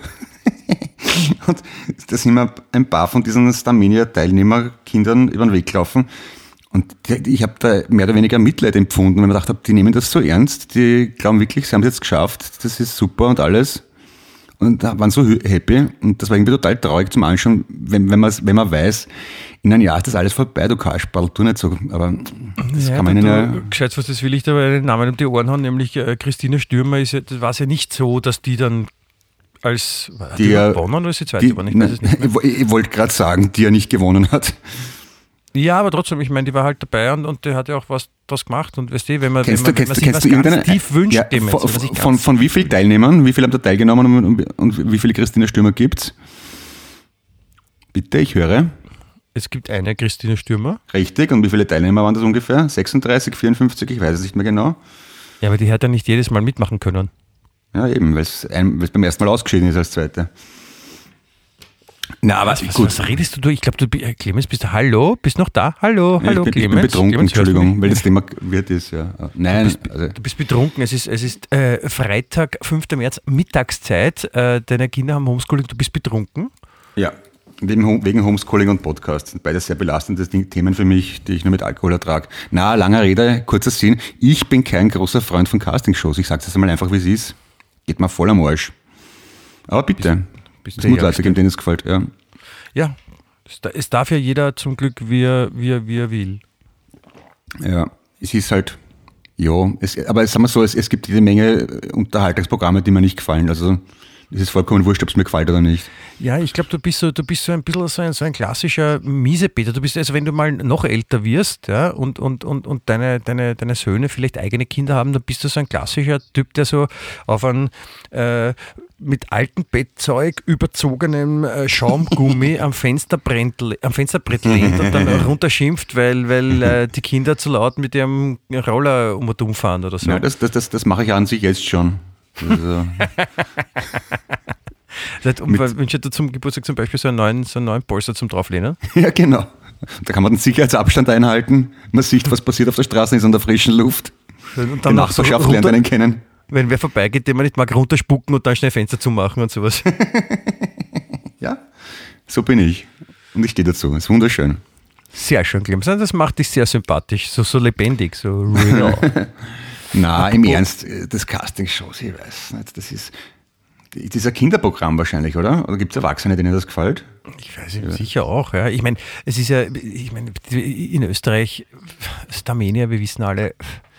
Und da sind mir ein paar von diesen Starmania-Teilnehmerkindern über den Weg gelaufen. Und die, ich habe da mehr oder weniger Mitleid empfunden, weil ich mir gedacht habe, die nehmen das so ernst, die glauben wirklich, sie haben es jetzt geschafft, das ist super und alles. Und da waren so happy und das war irgendwie total traurig zum Anschauen, wenn, wenn, wenn man weiß, in einem Jahr ist das alles vorbei, du Kasperl, tu nicht so, aber das Ja, kann man du, ihnen ja... du, gescheit, was das will ich da einen Namen um die Ohren haben, nämlich äh, Christine Stürmer, ist ja, das war es ja nicht so, dass die dann als, hat die, Die, die äh, gewonnen oder ist sie zweite Die, geworden? Ich weiß es nicht mehr. ich ich wollte gerade sagen, die er nicht gewonnen hat. Ja, aber trotzdem, ich meine, die war halt dabei und, und der hat ja auch was, was gemacht und weißt du, wenn man, Kennst wenn du, man, kennst, wenn man kennst sich du was irgendeine... ganz tief wünscht, ja, dem von, jetzt, wenn man sich von, ganz- von wie vielen Teilnehmern, wie viele haben da teilgenommen und, und, und wie viele Christina Stürmer gibt's? Bitte, ich höre. Es gibt eine Christine Stürmer, Richtig, und wie viele Teilnehmer waren das ungefähr? sechsunddreißig, vierundfünfzig, ich weiß es nicht mehr genau. ja, aber die hat ja nicht jedes Mal mitmachen können. Ja, eben, weil es beim ersten Mal ausgeschieden ist als Zweite. Na, aber Was, was, gut. was redest du? du? Ich glaube, du, bi- Clemens, bist du, hallo? Bist noch da? Hallo, Ja, hallo, ich, bin, ich Clemens. bin betrunken, Clemens, hörst du Entschuldigung, mich? weil das Thema wird ist, ja. Nein, also, Du bist betrunken. Es ist, es ist äh, Freitag, fünfter März, Mittagszeit. Äh, deine Kinder haben Homeschooling. Du bist betrunken. ja, wegen, Home- wegen Homeschooling und Podcast sind beides sehr belastende Ding- Themen für mich, die ich nur mit Alkohol ertrage. Na, langer Rede, kurzer Sinn. Ich bin kein großer Freund von Castingshows. Ich sage es einmal einfach, wie es ist. Geht mir voll am Arsch. Aber bitte, Bist es der muss Leute Ärgste. geben, denen es gefällt. Ja. Ja, Es darf ja jeder zum Glück, wie er, wie er, wie er will. Ja, es ist halt, ja, es, aber sagen wir so, es, es gibt jede Menge Unterhaltungsprogramme, die mir nicht gefallen. Also es ist vollkommen wurscht, ob es mir gefällt oder nicht. Ja, ich glaube, du bist so, du bist so ein bisschen so ein, so ein klassischer Miesepeter. Du bist, also wenn du mal noch älter wirst, ja, und, und, und, und deine, deine, deine Söhne vielleicht eigene Kinder haben, dann bist du so ein klassischer Typ, der so auf einen äh, mit altem Bettzeug überzogenem äh, Schaumgummi am Fensterbrett, am Fensterbrett lehnt und dann runterschimpft, weil, weil äh, die Kinder zu laut mit ihrem Roller um und um fahren oder so. Ja, das, das, das, das mache ich an sich jetzt schon. Also. Und wünschst du zum Geburtstag zum Beispiel so einen neuen, so einen neuen Polster zum Drauflehnen? Ja, genau. Da kann man den Sicherheitsabstand einhalten. Man sieht, was passiert auf der Straße, ist an der frischen Luft. Und dann die Nachbarschaft so lernt einen kennen. Wenn wer vorbeigeht, den man nicht mag, runterspucken und dann schnell Fenster zumachen und sowas. Ja, so bin ich. Und ich stehe dazu. Ist wunderschön. Sehr schön, Clemens. Das macht dich sehr sympathisch. So, so lebendig, so real. Na, im Ernst, das Casting-Shows, ich weiß nicht, das ist dieser Kinderprogramm wahrscheinlich, oder? Oder gibt es Erwachsene, denen das gefällt? Ich weiß nicht, ja. Sicher auch, ja. Ich meine, es ist ja, ich meine, in Österreich, Starmania, wir wissen alle,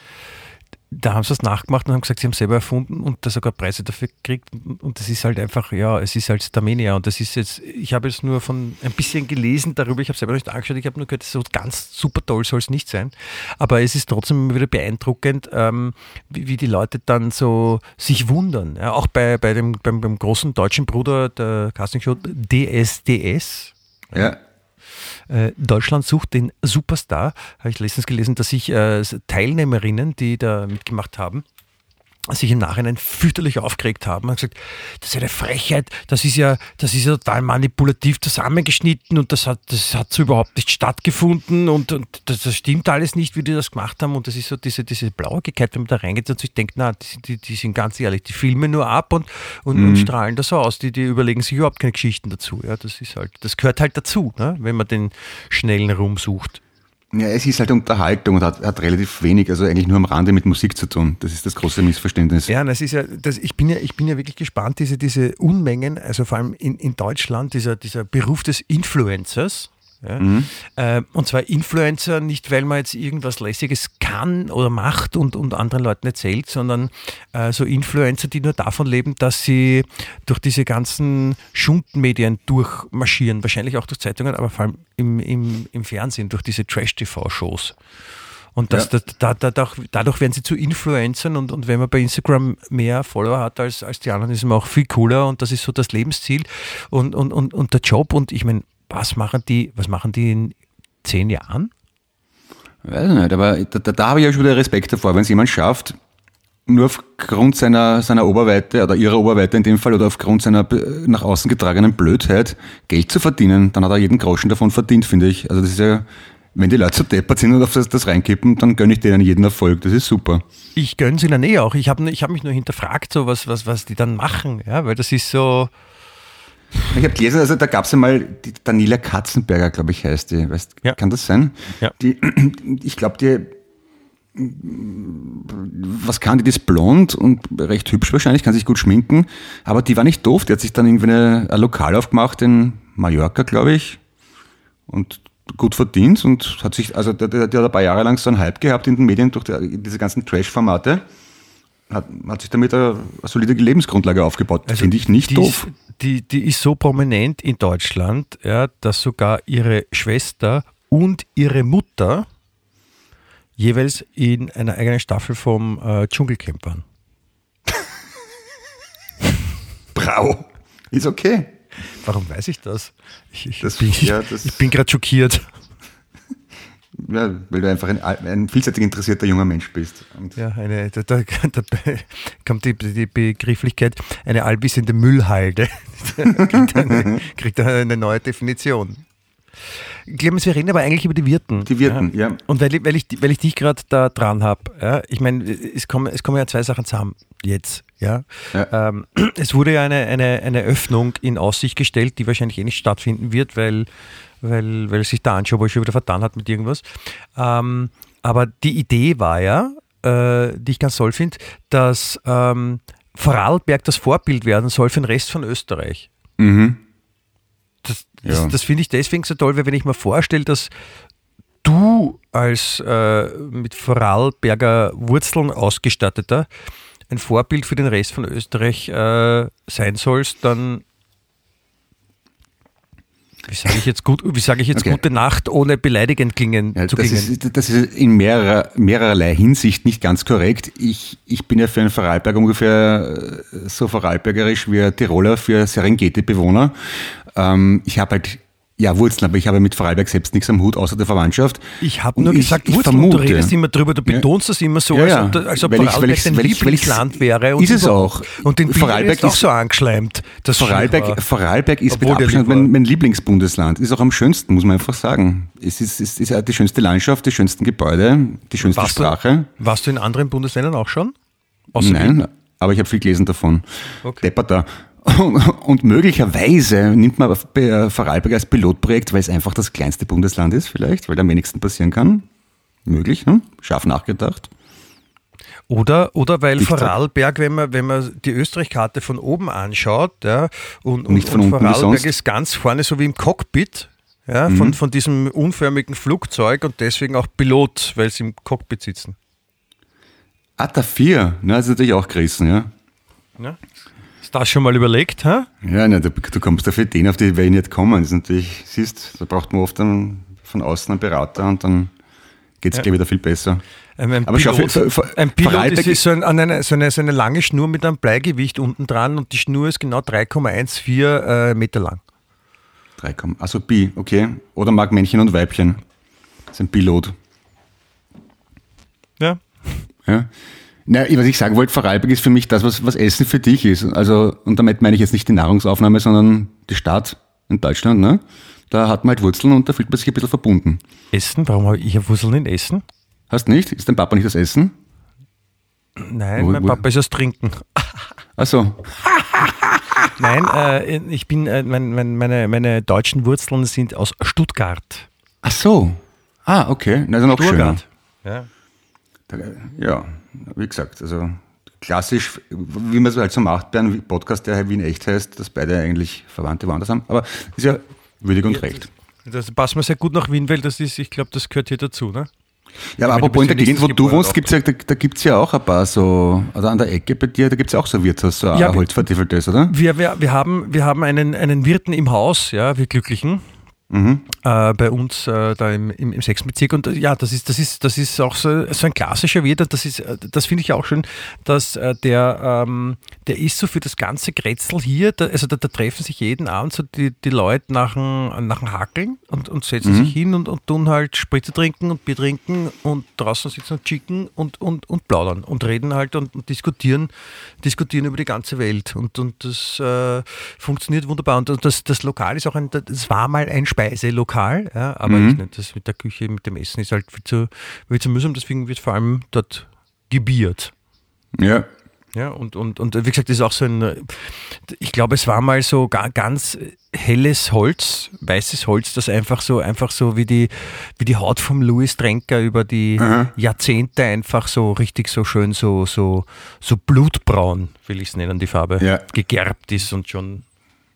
da haben sie es nachgemacht und haben gesagt, sie haben es selber erfunden und da sogar Preise dafür gekriegt und das ist halt einfach, ja, es ist halt Starmania und das ist jetzt, ich habe jetzt nur von ein bisschen gelesen darüber, ich habe es selber nicht angeschaut, ich habe nur gehört, so ganz super toll soll es nicht sein, aber es ist trotzdem immer wieder beeindruckend, ähm, wie, wie die Leute dann so sich wundern, ja, auch bei, bei dem, beim, beim großen deutschen Bruder der Castingshow D S D S. Ja. Deutschland sucht den Superstar, habe ich letztens gelesen, dass sich äh, Teilnehmerinnen, die da mitgemacht haben, sich im Nachhinein fürchterlich aufgeregt haben und gesagt, das ist eine Frechheit, das ist ja, das ist ja total manipulativ zusammengeschnitten und das hat, das hat so überhaupt nicht stattgefunden und, und das, das stimmt alles nicht, wie die das gemacht haben und das ist so diese, diese Blaugigkeit, wenn man da reingeht und sich denkt, na, die, die, die sind ganz ehrlich, die filmen nur ab und, und, mhm. und strahlen das so aus, die, die überlegen sich überhaupt keine Geschichten dazu, ja, das ist halt, das gehört halt dazu, ne, wenn man den schnellen Ruhm sucht. Ja, es ist halt Unterhaltung und hat, hat relativ wenig, also eigentlich nur am Rande mit Musik zu tun. Das ist das große Missverständnis. Ja, das ist ja, das, ich bin ja, ich bin ja wirklich gespannt, diese, diese Unmengen, also vor allem in, in Deutschland, dieser, dieser Beruf des Influencers. Ja, mhm. äh, und zwar Influencer nicht, weil man jetzt irgendwas Lässiges kann oder macht und, und anderen Leuten erzählt, sondern äh, so Influencer, die nur davon leben, dass sie durch diese ganzen Schundmedien durchmarschieren, wahrscheinlich auch durch Zeitungen, aber vor allem im, im, im Fernsehen, durch diese Trash-T V-Shows. Und das, ja. das, da, da, da, dadurch werden sie zu Influencern und, und wenn man bei Instagram mehr Follower hat als, als die anderen, ist man auch viel cooler und das ist so das Lebensziel und, und, und, und der Job. Und ich meine, was machen die, was machen die in zehn Jahren? Weiß nicht, aber da, da, da habe ich ja schon wieder Respekt davor, wenn es jemand schafft, nur aufgrund seiner, seiner Oberweite oder ihrer Oberweite in dem Fall oder aufgrund seiner nach außen getragenen Blödheit Geld zu verdienen, dann hat er jeden Groschen davon verdient, finde ich. Also das ist ja, wenn die Leute so deppert sind und auf das, das reinkippen, dann gönne ich denen jeden Erfolg. Das ist super. Ich gönne es ihnen eh auch. Ich habe ich hab mich nur hinterfragt, so was, was, was die dann machen, ja, weil das ist so. Ich habe gelesen, also da gab es einmal die Daniela Katzenberger, glaube ich, heißt die. Weißt, ja. Kann das sein? Ja. Die, ich glaube, die, was kann die, die ist blond und recht hübsch wahrscheinlich, kann sich gut schminken, aber die war nicht doof. Die hat sich dann irgendwie eine, ein Lokal aufgemacht in Mallorca, glaube ich, und gut verdient und hat sich, also die, die hat ein paar Jahre lang so einen Hype gehabt in den Medien durch die, diese ganzen Trash-Formate. Hat, hat sich damit eine, eine solide Lebensgrundlage aufgebaut. Also finde ich nicht die doof. Ist, die, die ist so prominent in Deutschland, ja, dass sogar ihre Schwester und ihre Mutter jeweils in einer eigenen Staffel vom äh, Dschungelcamp waren. Bravo. Ist okay. Warum weiß ich das? Ich, ich das, bin, ja, das ich bin gerade schockiert. Ja, weil du einfach ein, ein vielseitig interessierter junger Mensch bist. Und ja, eine, da, da, da kommt die, die Begrifflichkeit, eine allwissende Müllhalde. kriegt, eine, kriegt eine neue Definition. Clemens, wir reden aber eigentlich über die Wirten. Die Wirten, ja. ja. Und weil, weil, ich, weil ich dich gerade da dran habe, ja, ich meine, es kommen, es kommen ja zwei Sachen zusammen jetzt. Ja. ja. Ähm, es wurde ja eine, eine, eine Öffnung in Aussicht gestellt, die wahrscheinlich eh nicht stattfinden wird, weil weil, weil sich der Anschober schon wieder vertan hat mit irgendwas. Ähm, aber die Idee war ja, äh, die ich ganz toll finde, dass ähm, Vorarlberg das Vorbild werden soll für den Rest von Österreich. Mhm. Das, Das, Ja. das finde ich deswegen so toll, weil wenn ich mir vorstelle, dass du als äh, mit Vorarlberger Wurzeln ausgestatteter ein Vorbild für den Rest von Österreich äh, sein sollst, dann wie sage ich jetzt gut, wie sage ich jetzt Okay. gute Nacht, ohne beleidigend klingen Ja, zu das, klingen. ist, das ist in mehrerer, mehrerlei Hinsicht nicht ganz korrekt. Ich, ich bin ja für einen Vorarlberger ungefähr äh, so vorarlbergerisch wie ein Tiroler für Serengeti-Bewohner. Ähm, ich habe halt, ja, Wurzeln, aber ich habe mit Vorarlberg selbst nichts am Hut, außer der Verwandtschaft. Ich habe Und nur ich- gesagt, ich Wurzeln, vermute- du redest immer drüber, du betonst das immer so, Ja, ja. als ob, als ob Weil ich- weil Vorarlberg ich- dein weil ich- weil ich- Lieblingsland wäre. Und Ist es über- auch. Und den Vorarlberg Vorarlberg ist auch ist- so angeschleimt. Das Vorarlberg, Vorarlberg ist Obwohl mit der Abstand lieb war. mein, mein Lieblingsbundesland. Ist auch am schönsten, muss man einfach sagen. Es ist, es ist die schönste Landschaft, die schönsten Gebäude, die schönste warst Sprache. Du, warst du in anderen Bundesländern auch schon? Außer Nein, Wien? aber ich habe viel gelesen davon. Okay. Depperter. Und, und möglicherweise nimmt man Be- Vorarlberg als Pilotprojekt, weil es einfach das kleinste Bundesland ist, vielleicht, weil da am wenigsten passieren kann. Möglich, ne? Scharf nachgedacht. Oder, oder weil Dichter. Vorarlberg, wenn man, wenn man die Österreich-Karte von oben anschaut, ja, und, und, Nicht von und unten wie Vorarlberg sonst. ist ganz vorne, so wie im Cockpit, ja, Mhm. von, von diesem unförmigen Flugzeug und deswegen auch Pilot, weil sie im Cockpit sitzen. Ah, der vier, ne, das ist natürlich auch gerissen, ja. Ja? Hast du das schon mal überlegt? Hä? Ja, ne, du, du kommst auf Ideen, auf die wir nicht kommen. Das ist natürlich, siehst, da braucht man oft einen, von außen einen Berater und dann geht es Ja. gleich wieder viel besser. Ähm, Ein Aber schau, Pilot, für- für- ein Pilot Vorarlberg- ist so, ein, an eine, so, eine, so eine lange Schnur mit einem Bleigewicht unten dran und die Schnur ist genau drei Komma vierzehn äh, Meter lang. drei Komma Also Bi, okay. Oder mag Männchen und Weibchen. Das ist ein Pilot. Ja. Ja. Na, was ich sagen wollte, Vorarlberg ist für mich das, was, was Essen für dich ist. Also, und damit meine ich jetzt nicht die Nahrungsaufnahme, sondern die Stadt in Deutschland, ne? Da hat man halt Wurzeln und da fühlt man sich ein bisschen verbunden. Essen? Warum habe ich Wurzeln in Essen? Hast nicht? Ist dein Papa nicht das Essen? Nein, Wo- mein wo- Papa ist das Trinken. Ach so. Nein, äh, ich bin, äh, mein, mein, meine, meine deutschen Wurzeln sind aus Stuttgart. Ach so. Ah, okay. Na, dann auch schöner. Ja. Da- Ja, wie gesagt, also klassisch, wie man so halt so macht bei einem Podcast, der halt Wien echt heißt, dass beide eigentlich Verwandte woanders haben. Aber ist ja würdig und recht. Das passt mir sehr gut nach Wien, weil das ist, ich glaube, das gehört hier dazu, ne? Ja, aber meine, du apropos in der bist ja Gegend, wo nächstes du geboren, wohnst, gibt's ja, da, da gibt es ja auch ein paar so, also an der Ecke bei dir, da gibt es ja auch so ein Wirtshaus, so ein Ja, wir- Holzvertiefeltes, oder? Wir, wir, wir, haben, wir haben einen, einen Wirten im Haus, ja, wir Glücklichen. Mhm. Äh, bei uns äh, da im, im, im sechsten Bezirk und äh, ja, das ist, das ist, das ist auch so, so ein klassischer Wirt und das ist, äh, das finde ich auch schön, dass äh, der, ähm, der ist so für das ganze Grätzl hier, da, also da, da treffen sich jeden Abend so die, die Leute nach dem, nach dem Hackeln und, und setzen Mhm. sich hin und, und tun halt Spritze trinken und Bier trinken und draußen sitzen und chicken und, und, und plaudern und reden halt und, und diskutieren, diskutieren über die ganze Welt und, und das äh, funktioniert wunderbar und, und das, das Lokal ist auch ein, das war mal ein Speiselokal, ja, aber Mhm. ich, nicht, das mit der Küche, mit dem Essen ist halt viel zu, viel zu mühsam, deswegen wird vor allem dort gebiert. Ja. Ja, und, und, und wie gesagt, das ist auch so ein, ich glaube, es war mal so ga, ganz helles Holz, weißes Holz, das einfach so, einfach so wie die, wie die Haut vom Louis Trenker über die Aha. Jahrzehnte einfach so richtig so schön, so, so, so blutbraun, will ich es nennen, die Farbe, Ja. gegerbt ist und schon.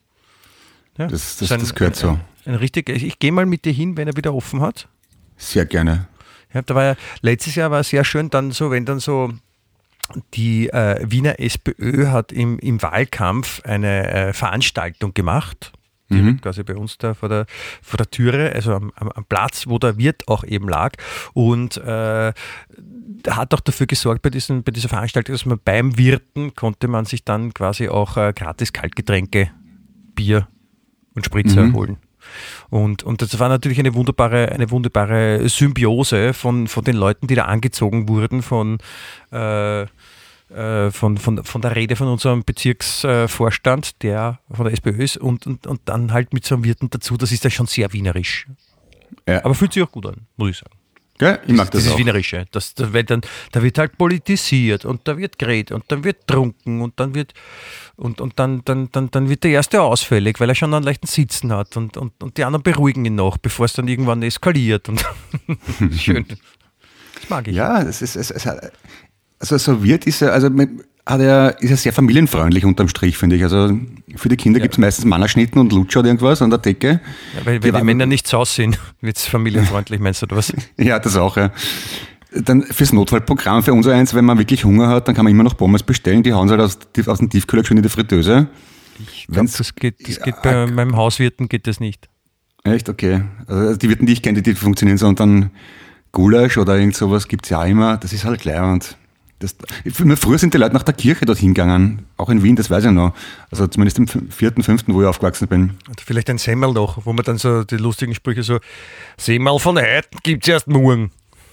Ja, Das- das- so ein- das gehört so. Ein, ein richtig, ich, ich gehe mal mit dir hin, wenn er wieder offen hat. Sehr gerne. Ja, da war ja, letztes Jahr war sehr schön, dann so, wenn dann so die äh, Wiener SPÖ hat im, im Wahlkampf eine äh, Veranstaltung gemacht, direkt quasi bei uns da vor der, vor der Türe, also am, am, am Platz, wo der Wirt auch eben lag und äh, hat auch dafür gesorgt bei, diesen, bei dieser Veranstaltung, dass man beim Wirten konnte man sich dann quasi auch äh, gratis Kaltgetränke, Bier und Spritzer Mhm. holen. Und, und das war natürlich eine wunderbare, eine wunderbare Symbiose von, von den Leuten, die da angezogen wurden, von, äh, äh, von, von, von der Rede von unserem Bezirksvorstand, der von der SPÖ ist, und, und, und dann halt mit so einem Wirten dazu. Das ist ja schon sehr wienerisch. Ja. Aber fühlt sich auch gut an, muss ich sagen. Gell? Ich mag das Dieses auch. Wienerische. Das, das, weil dann, da wird halt politisiert und da wird geredet und dann wird trunken und dann wird und, und dann, dann, dann, dann wird der Erste ausfällig, weil er schon einen leichten Sitzen hat und, und, und die anderen beruhigen ihn noch, bevor es dann irgendwann eskaliert. Und schön. Das mag ich. Ja, das ist, es, es hat, also so wird ist er, also mit- hat er, ist er sehr familienfreundlich unterm Strich, finde ich. Also Für die Kinder ja. gibt es meistens Mannerschnitten und Lutscher oder irgendwas an der Decke. Ja, weil die, die Männer nicht zu Hause sind, wird es familienfreundlich, meinst du, oder was? Ja, das auch, ja. Dann fürs Notfallprogramm, für unser eins, wenn man wirklich Hunger hat, dann kann man immer noch Pommes bestellen, die hauen sie halt aus, aus dem Tiefkühler schon in die Fritteuse. Ich glaube, das geht, das geht bei meinem Hauswirten geht das nicht. Echt? Okay. Also die Wirten, die ich kenne, die funktionieren so, und dann Gulasch oder irgend sowas gibt es ja auch immer, das ist halt leibend. Das, früher sind die Leute nach der Kirche dorthin gegangen, auch in Wien, das weiß ich noch. Also zumindest im vierten, fünften, wo ich aufgewachsen bin. Und vielleicht ein Semmel noch, wo man dann so die lustigen Sprüche so, Semmel von heute gibt's erst morgen.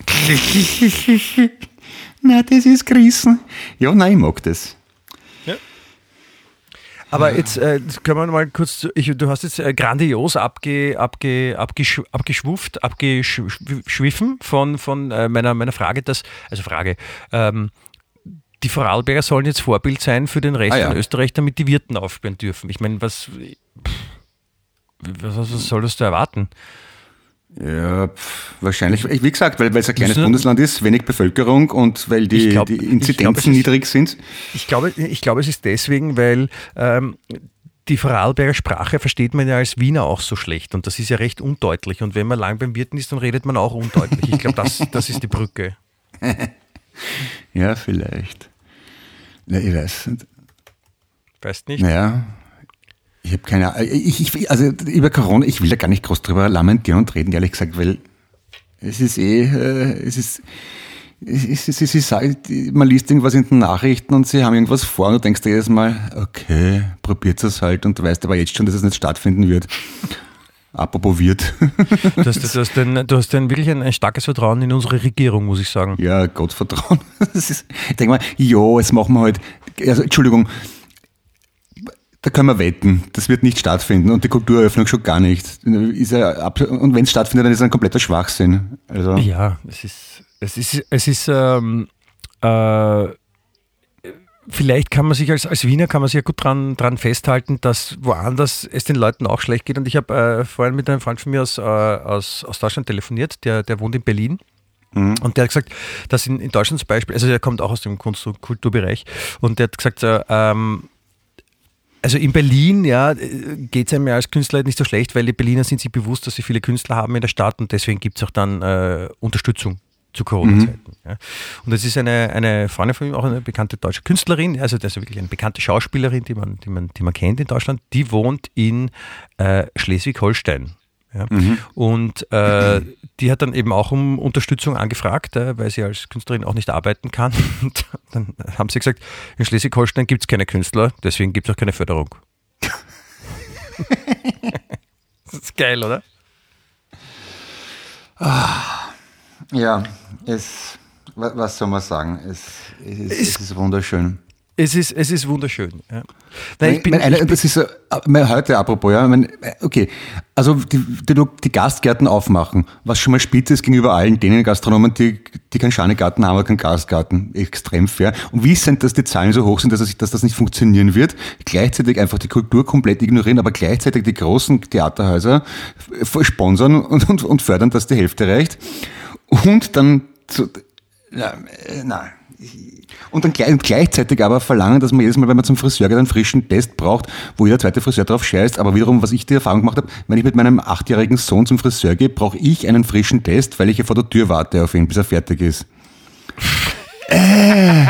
Na, das ist gerissen. Ja, nein, ich mag das. Ja. Aber jetzt äh, können wir mal kurz, ich, du hast jetzt äh, grandios abge, abge, abgesch, abgeschwuft, abgeschwiffen von, von äh, meiner, meiner Frage, dass, also Frage, ähm, die Vorarlberger sollen jetzt Vorbild sein für den Rest ah, ja. von Österreich, damit die Wirten aufsperren dürfen. Ich meine, was, was, was soll das da erwarten? Ja, pff, wahrscheinlich, wie gesagt, weil, weil es ein kleines Bundesland ist, wenig Bevölkerung und weil die, glaub, die Inzidenzen glaub, niedrig ist, sind. Ich glaube, ich glaube, es ist deswegen, weil ähm, die Vorarlberger Sprache versteht man ja als Wiener auch so schlecht und das ist ja recht undeutlich und wenn man lang beim Wirten ist, dann redet man auch undeutlich. Ich glaube, das, das ist die Brücke. Ja, vielleicht. Ja, ich weiß nicht. Weißt nicht? Naja. Ich habe keine Ahnung. Ich, ich, also über Corona, ich will da gar nicht groß drüber lamentieren und reden, ehrlich gesagt, weil es ist eh, äh, es ist, es ist, es ist, es ist, man liest irgendwas in den Nachrichten und sie haben irgendwas vor und du denkst dir jedes Mal, okay, probiert es halt und du weißt aber jetzt schon, dass es nicht stattfinden wird. Apropos wird. Du hast, du hast, ein, du hast ein, wirklich ein, ein starkes Vertrauen in unsere Regierung, muss ich sagen. Ja, Gottvertrauen. Das ist, ich denke mal, jo, jetzt machen wir halt, also Entschuldigung, da können wir wetten, das wird nicht stattfinden und die Kultureröffnung schon gar nicht. Ist ja, und wenn es stattfindet, dann ist es ein kompletter Schwachsinn. Also. Ja, es ist, es ist, es ist ähm, äh, vielleicht kann man sich als, als Wiener kann man sich ja gut dran, dran festhalten, dass woanders es den Leuten auch schlecht geht. Und ich habe äh, vorhin mit einem Freund von mir aus, äh, aus, aus Deutschland telefoniert, der, der wohnt in Berlin. Mhm. Und der hat gesagt, dass in, in Deutschland zum Beispiel, also der kommt auch aus dem Kunst- und Kulturbereich, und der hat gesagt, äh, ähm, also in Berlin, ja, geht es einem ja als Künstler nicht so schlecht, weil die Berliner sind sich bewusst, dass sie viele Künstler haben in der Stadt und deswegen gibt es auch dann äh, Unterstützung zu Corona-Zeiten. Mhm. Ja. Und das ist eine, eine Freundin von ihm, auch eine bekannte deutsche Künstlerin, also das ist wirklich eine bekannte Schauspielerin, die man, die man, die man kennt in Deutschland, die wohnt in äh, Schleswig-Holstein. Ja. Mhm. Und äh, die hat dann eben auch um Unterstützung angefragt, äh, weil sie als Künstlerin auch nicht arbeiten kann. Und dann haben sie gesagt, in Schleswig-Holstein gibt es keine Künstler, deswegen gibt es auch keine Förderung. Das ist geil, oder? Ja, es, was soll man sagen? Es, es, ist, es ist wunderschön. Es ist, es ist wunderschön. Ja. Nein, ich bin, mein, eine, ich bin, das ist so, heute apropos, ja, mein, okay, also die, die, die Gastgärten aufmachen, was schon mal spitze ist gegenüber allen denen Gastronomen, die, die keinen Schanigarten haben oder keinen Gastgarten, extrem fair. Und wissend, dass die Zahlen so hoch sind, dass, das, dass das nicht funktionieren wird, gleichzeitig einfach die Kultur komplett ignorieren, aber gleichzeitig die großen Theaterhäuser sponsern und, und, und fördern, dass die Hälfte reicht. Und dann, zu, na, nein. Und dann gleich, gleichzeitig aber verlangen, dass man jedes Mal, wenn man zum Friseur geht, einen frischen Test braucht, wo jeder zweite Friseur drauf scheißt. Aber wiederum, was ich die Erfahrung gemacht habe, wenn ich mit meinem achtjährigen Sohn zum Friseur gehe, brauche ich einen frischen Test, weil ich ja vor der Tür warte auf ihn, bis er fertig ist. äh,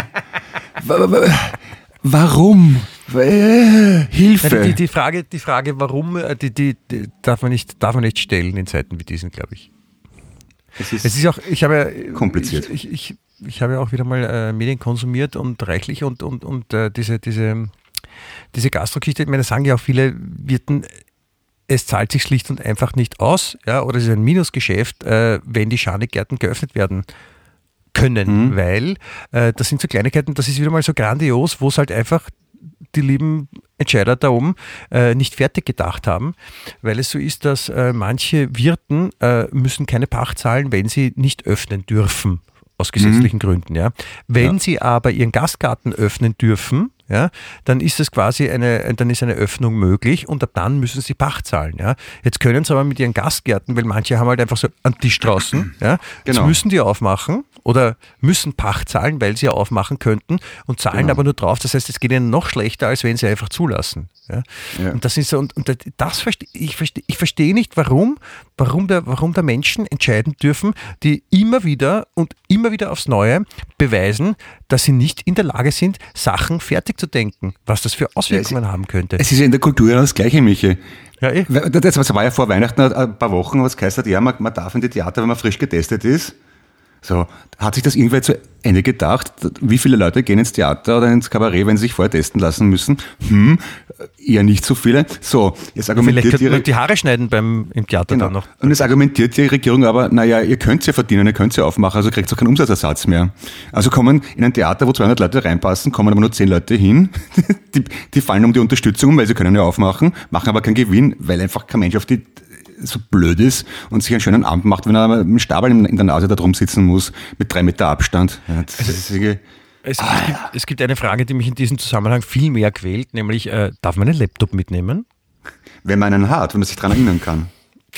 warum? Äh, Hilfe! Die, die, Frage, die Frage, warum, die, die, die darf man nicht, darf man nicht stellen in Zeiten wie diesen, glaube ich. Es ist, es ist auch, ich habe kompliziert. Ich, ich, ich, ich habe ja auch wieder mal äh, Medien konsumiert und reichlich und, und, und äh, diese, diese, diese Gastrokiste, ich meine, das sagen ja auch viele Wirten, es zahlt sich schlicht und einfach nicht aus, ja, oder es ist ein Minusgeschäft, äh, wenn die Schanigärten geöffnet werden können, mhm. weil äh, das sind so Kleinigkeiten, das ist wieder mal so grandios, wo es halt einfach die lieben Entscheider da oben äh, nicht fertig gedacht haben, weil es so ist, dass äh, manche Wirten äh, müssen keine Pacht zahlen, wenn sie nicht öffnen dürfen, aus gesetzlichen mhm. Gründen. Ja. Wenn ja. sie aber ihren Gastgarten öffnen dürfen, ja, dann ist es quasi eine, dann ist eine Öffnung möglich und ab dann müssen sie Pacht zahlen. Ja. Jetzt können sie aber mit ihren Gastgärten, weil manche haben halt einfach so einen Tisch draußen, ja, jetzt Genau. müssen die aufmachen oder müssen Pacht zahlen, weil sie ja aufmachen könnten und zahlen Genau. aber nur drauf. Das heißt, es geht ihnen noch schlechter, als wenn sie einfach zulassen. Ja. Ja. Und das ist so, und, und das verstehe ich verstehe ich verstehe nicht, warum, warum der, warum da Menschen entscheiden dürfen, die immer wieder und immer wieder aufs Neue beweisen, dass sie nicht in der Lage sind, Sachen fertig zu denken, was das für Auswirkungen Ja, es, haben könnte. Es ist ja in der Kultur ja das Gleiche, Michi. Ja, eh. Das war ja vor Weihnachten ein paar Wochen, was geheißen hat, ja, man, man darf in die Theater, wenn man frisch getestet ist. So, hat sich das irgendwer zu Ende gedacht? Wie viele Leute gehen ins Theater oder ins Kabarett, wenn sie sich vorher testen lassen müssen? Hm, eher nicht so viele. So, jetzt Vielleicht argumentiert könnte man ihre, die Haare schneiden beim, im Theater genau. dann noch. Und jetzt argumentiert die Regierung aber, naja, ihr könnt ja verdienen, ihr könnt ja aufmachen, also kriegt ihr keinen Umsatzersatz mehr. Also kommen in ein Theater, wo zweihundert Leute reinpassen, kommen aber nur zehn Leute hin. Die, die fallen um die Unterstützung um, weil sie können ja aufmachen, machen aber keinen Gewinn, weil einfach kein Mensch auf die so blöd ist und sich einen schönen Abend macht, wenn er mit einem Stabel in der Nase da drum sitzen muss, mit drei Meter Abstand. Ja, das Also, ist wirklich, Es, es, gibt, es gibt eine Frage, die mich in diesem Zusammenhang viel mehr quält, nämlich, äh, darf man einen Laptop mitnehmen? wenn man einen hat, wenn man sich daran erinnern kann.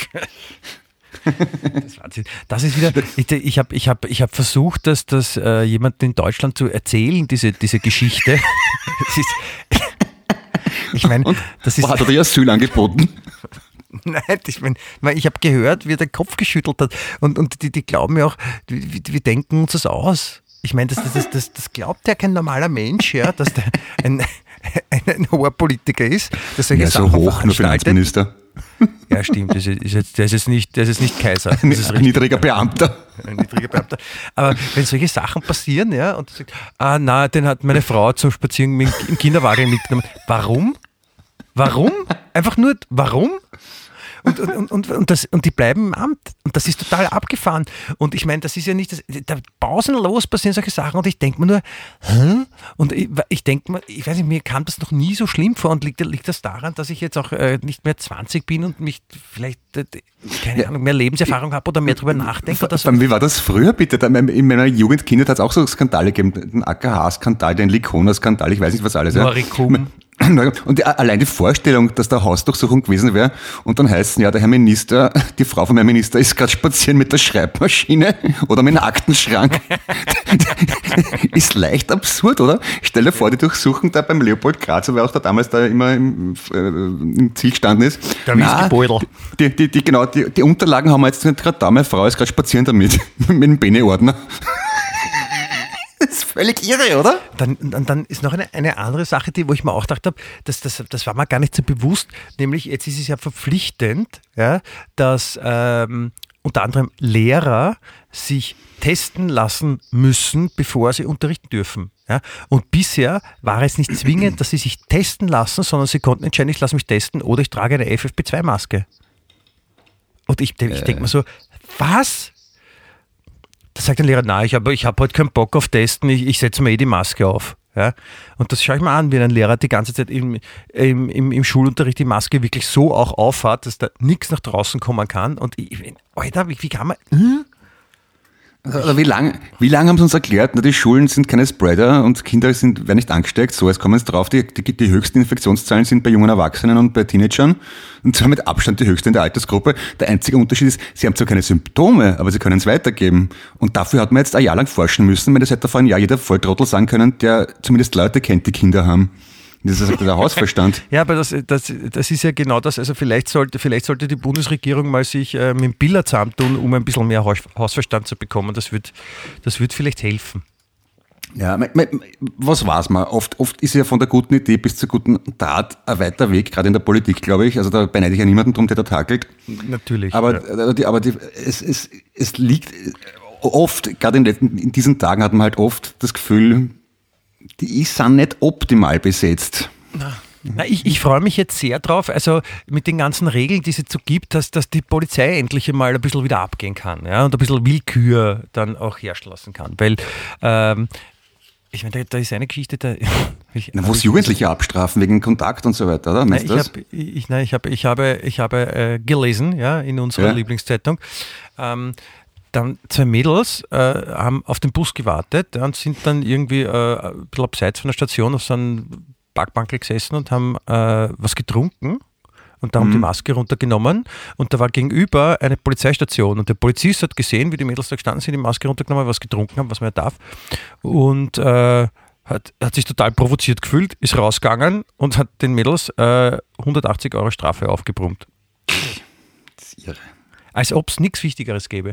Das, Wahnsinn. Das ist wieder, ich, ich habe ich hab, ich hab versucht, dass das äh, jemand in Deutschland zu erzählen, diese, diese Geschichte. Das ist, ich meine, das ist... Hat er dir Asyl angeboten? Nein, ich meine, ich habe gehört, wie er den Kopf geschüttelt hat und, und die, die glauben ja auch, wir, wir denken uns das aus. Ich meine, das, das, das, das glaubt ja kein normaler Mensch, ja, dass der ein, ein, ein hoher Politiker ist, dass solche Ja, so Sachen hoch, nur veranstaltet. Finanzminister. Ja, stimmt, das ist jetzt, das ist nicht, das ist nicht Kaiser. Das ist Ein richtig. niedriger Beamter. Ein niedriger Beamter. Aber wenn solche Sachen passieren, ja, und du sagst, ah, na, den hat meine Frau zum Spazieren im Kinderwagen mitgenommen. Warum? Warum? Einfach nur, warum? Und, und, und, und, das, und die bleiben im Amt. Und das ist total abgefahren. Und ich meine, das ist ja nicht, das, da pausenlos passieren solche Sachen. Und ich denke mir nur, hä? Und ich, ich denke mir, ich weiß nicht, mir kam das noch nie so schlimm vor. Und liegt, liegt das daran, dass ich jetzt auch äh, nicht mehr zwanzig bin und mich vielleicht, äh, keine Ja. Ahnung, mehr Lebenserfahrung habe oder mehr drüber nachdenke oder so? Wie war das früher bitte? Da In meiner Jugendkindheit hat es auch so Skandale gegeben. Den A K H-Skandal, den Likona-Skandal, ich weiß nicht was alles. Ja. Noricum. Und die, allein die Vorstellung, dass da Hausdurchsuchung gewesen wäre und dann heißt es, ja, der Herr Minister, die Frau von Herrn Minister ist gerade spazieren mit der Schreibmaschine oder mit einem Aktenschrank. Ist leicht absurd, oder? Stell dir vor, die Durchsuchung da beim Leopold Grazer, wer auch da damals da immer im, äh, im Ziel gestanden ist. Der Whiskybeutel. Die, die, die, genau, die, die Unterlagen haben wir jetzt nicht gerade da, meine Frau ist gerade spazieren damit, mit dem Bene-Ordner. Das ist völlig irre, oder? Dann, dann, dann ist noch eine, eine andere Sache, die, wo ich mir auch gedacht habe, das, das, das war mir gar nicht so bewusst, nämlich jetzt ist es ja verpflichtend, ja, dass ähm, unter anderem Lehrer sich testen lassen müssen, bevor sie unterrichten dürfen. Ja. Und bisher war es nicht zwingend, dass sie sich testen lassen, sondern sie konnten entscheiden, ich lasse mich testen oder ich trage eine F F P zwei Maske. Und ich, ich denke mir so, was? Da sagt der Lehrer, na, ich habe ich hab heute keinen Bock auf Testen, ich, ich setze mir eh die Maske auf. Ja? Und das schaue ich mir an, wie ein Lehrer die ganze Zeit im, im, im, im Schulunterricht die Maske wirklich so auch aufhat, dass da nichts nach draußen kommen kann. Und ich, Alter, wie, wie kann man... Hm? Oder wie lange wie lang haben sie uns erklärt, na, die Schulen sind keine Spreader und Kinder sind, werden nicht angesteckt. So, jetzt kommen sie drauf, die, die, die höchsten Infektionszahlen sind bei jungen Erwachsenen und bei Teenagern. Und zwar mit Abstand die höchste in der Altersgruppe. Der einzige Unterschied ist, sie haben zwar keine Symptome, aber sie können es weitergeben. Und dafür hat man jetzt ein Jahr lang forschen müssen, wenn das hätte vor einem Jahr jeder Volltrottel sagen können, der zumindest Leute kennt, die Kinder haben. Das ist der Hausverstand. Ja, aber das, das, das ist ja genau das. Also vielleicht sollte, vielleicht sollte die Bundesregierung mal sich äh, mit dem Biller zusammentun, um ein bisschen mehr Haus, Hausverstand zu bekommen. Das wird, das wird vielleicht helfen. Ja, was war's mal? Oft, oft ist ja von der guten Idee bis zur guten Tat ein weiter Weg, gerade in der Politik, glaube ich. Also da beneide ich ja niemanden drum, der da takelt. Natürlich. Aber, ja. die, aber die, es, es, es liegt oft, gerade in, in diesen Tagen hat man halt oft das Gefühl, die sind nicht optimal besetzt. Na, ich, ich freue mich jetzt sehr drauf, also mit den ganzen Regeln, die es jetzt so gibt, dass, dass die Polizei endlich einmal ein bisschen wieder abgehen kann, ja, und ein bisschen Willkür dann auch herrschen lassen kann. Weil, ähm, ich meine, da, da ist eine Geschichte, da... Ich, Na, wo es Jugendliche abstrafen wegen Kontakt und so weiter, oder? Nein, Meinst ich, du das? hab, ich, nein, ich, hab, ich habe, ich habe äh, gelesen, ja, in unserer Ja. Lieblingszeitung, ähm, dann zwei Mädels äh, haben auf den Bus gewartet ja, und sind dann irgendwie äh, ein bisschen abseits von der Station auf so einem Parkbank gesessen und haben äh, was getrunken. Und da haben mhm. die Maske runtergenommen und da war gegenüber eine Polizeistation und der Polizist hat gesehen, wie die Mädels da gestanden sind, die Maske runtergenommen haben, was getrunken haben, was man ja darf und äh, hat, hat sich total provoziert gefühlt, ist rausgegangen und hat den Mädels äh, hundertachtzig Euro Strafe aufgebrummt. Das ist irre. Als ob es nichts Wichtigeres gäbe.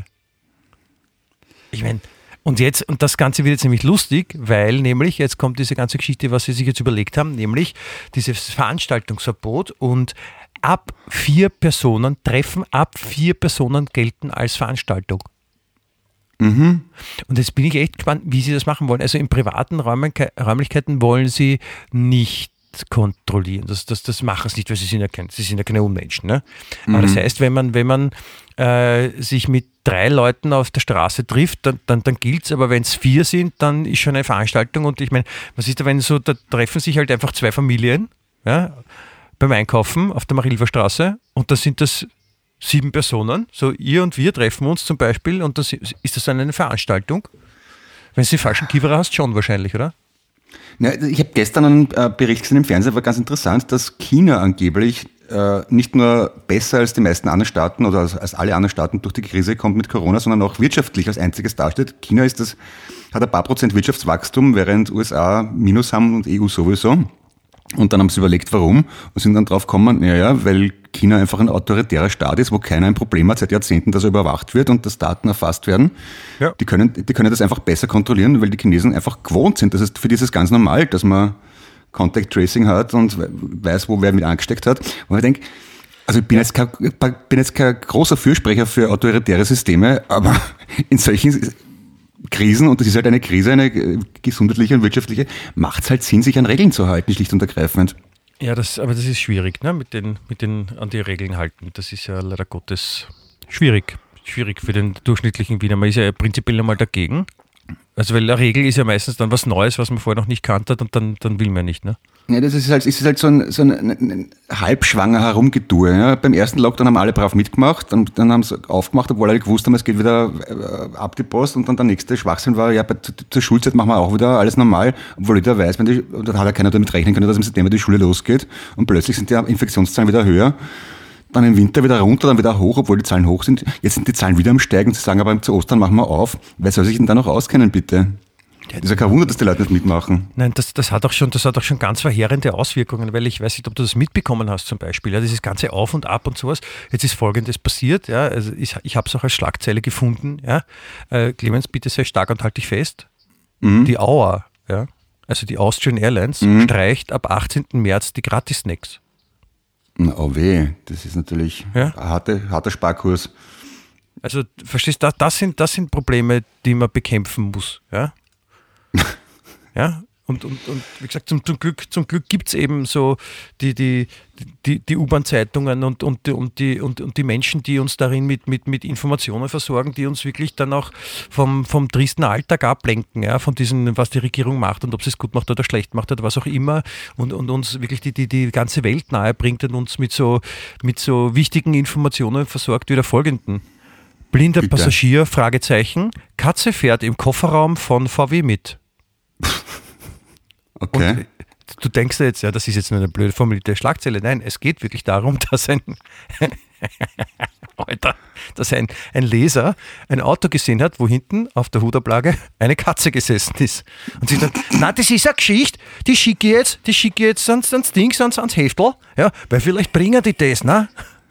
Ich meine, und jetzt, und das Ganze wird jetzt nämlich lustig, weil nämlich, jetzt kommt diese ganze Geschichte, was sie sich jetzt überlegt haben, nämlich dieses Veranstaltungsverbot und ab vier Personen, Treffen ab vier Personen gelten als Veranstaltung. Mhm. Und jetzt bin ich echt gespannt, wie sie das machen wollen. Also in privaten Räumlichkeiten wollen sie nicht kontrollieren. Das, das, das machen sie nicht, weil sie sind ja, kein, sie sind ja keine Unmenschen. Ne? Aber mhm. das heißt, wenn man, wenn man äh, sich mit drei Leuten auf der Straße trifft, dann, dann, dann gilt es, aber wenn es vier sind, dann ist schon eine Veranstaltung und ich meine, was ist da, wenn so, da treffen sich halt einfach zwei Familien, ja, beim Einkaufen auf der Marilfer Straße und da sind das sieben Personen, so ihr und wir treffen uns zum Beispiel und das, ist das dann eine Veranstaltung? Wenn du den falschen Kieferer hast, schon wahrscheinlich, oder? Ja, ich habe gestern einen äh, Bericht gesehen im Fernsehen, war ganz interessant, dass China angeblich äh, nicht nur besser als die meisten anderen Staaten oder als, als alle anderen Staaten durch die Krise kommt mit Corona, sondern auch wirtschaftlich als einziges dasteht. China ist das, hat ein paar Prozent Wirtschaftswachstum, während U S A Minus haben und E U sowieso. Und dann haben sie überlegt, warum, und sind dann drauf gekommen, naja, weil China einfach ein autoritärer Staat ist, wo keiner ein Problem hat seit Jahrzehnten, dass er überwacht wird und dass Daten erfasst werden. Ja. Die können, die können das einfach besser kontrollieren, weil die Chinesen einfach gewohnt sind. Das ist für die ist es ganz normal, dass man Contact Tracing hat und weiß, wo wer mit angesteckt hat. Und ich denke, also ich bin jetzt kein, bin jetzt kein großer Fürsprecher für autoritäre Systeme, aber in solchen Krisen, und das ist halt eine Krise, eine gesundheitliche und wirtschaftliche, macht es halt Sinn, sich an Regeln zu halten, schlicht und ergreifend. Ja, das, aber das ist schwierig, ne? mit, den, mit den an die Regeln halten. Das ist ja leider Gottes schwierig. Schwierig für den durchschnittlichen Wiener. Man ist ja prinzipiell einmal dagegen. Also weil eine Regel ist ja meistens dann was Neues, was man vorher noch nicht kannte hat und dann, dann will man nicht. Ne? Ja, das ist halt, ist halt so ein, so ein, ein, ein halbschwanger Herumgetue. Ja. Beim ersten Lockdown haben alle brav mitgemacht und dann haben sie aufgemacht, obwohl alle gewusst haben, es geht wieder äh, ab die Post und dann der nächste Schwachsinn war, ja, bei, zur Schulzeit machen wir auch wieder alles normal, obwohl jeder weiß, wenn die, da hat ja keiner damit rechnen können, dass im September die Schule losgeht und plötzlich sind die Infektionszahlen wieder höher. Dann im Winter wieder runter, dann wieder hoch, obwohl die Zahlen hoch sind. Jetzt sind die Zahlen wieder am Steigen. Sie sagen aber zu Ostern machen wir auf. Wer soll sich denn da noch auskennen, bitte? Das ist ja kein Wunder, dass die Leute nicht mitmachen. Nein, das, das, hat auch schon, das hat auch schon ganz verheerende Auswirkungen, weil ich weiß nicht, ob du das mitbekommen hast zum Beispiel. Ja, dieses ganze Auf und Ab und sowas. Jetzt ist Folgendes passiert. Ja, also ich ich habe es auch als Schlagzeile gefunden. Ja. Äh, Clemens, bitte sei stark und halt dich fest. Mhm. Die Auer, ja, also die Austrian Airlines, mhm. streicht ab achtzehnten März die Gratis-Snacks. Oh weh, das ist natürlich ja? ein harter, harter Sparkurs. Also, verstehst du, das sind, das sind Probleme, die man bekämpfen muss. Ja, ja? Und, und, und wie gesagt, zum, zum Glück, zum Glück gibt es eben so die, die, die, die U-Bahn-Zeitungen und, und, und, die, und, und die Menschen, die uns darin mit, mit, mit Informationen versorgen, die uns wirklich dann auch vom, vom tristen Alltag ablenken, ja, von diesem, was die Regierung macht und ob sie es gut macht oder schlecht macht oder was auch immer und, und uns wirklich die, die, die ganze Welt nahe bringt und uns mit so, mit so wichtigen Informationen versorgt wie der folgenden. Blinder Bitte. Passagier, Fragezeichen, Katze fährt im Kofferraum von V W mit. Okay. Und du denkst jetzt, ja, das ist jetzt nur eine blöde formulierte Schlagzeile. Nein, es geht wirklich darum, dass ein, Alter, dass ein, ein Leser ein Auto gesehen hat, wo hinten auf der Hudablage eine Katze gesessen ist. Und sich dann, na, das ist eine Geschichte, die schicke ich jetzt, die schicke ich jetzt ans, ans Ding, ans, ans Heftel, ja, weil vielleicht bringen die das, ne?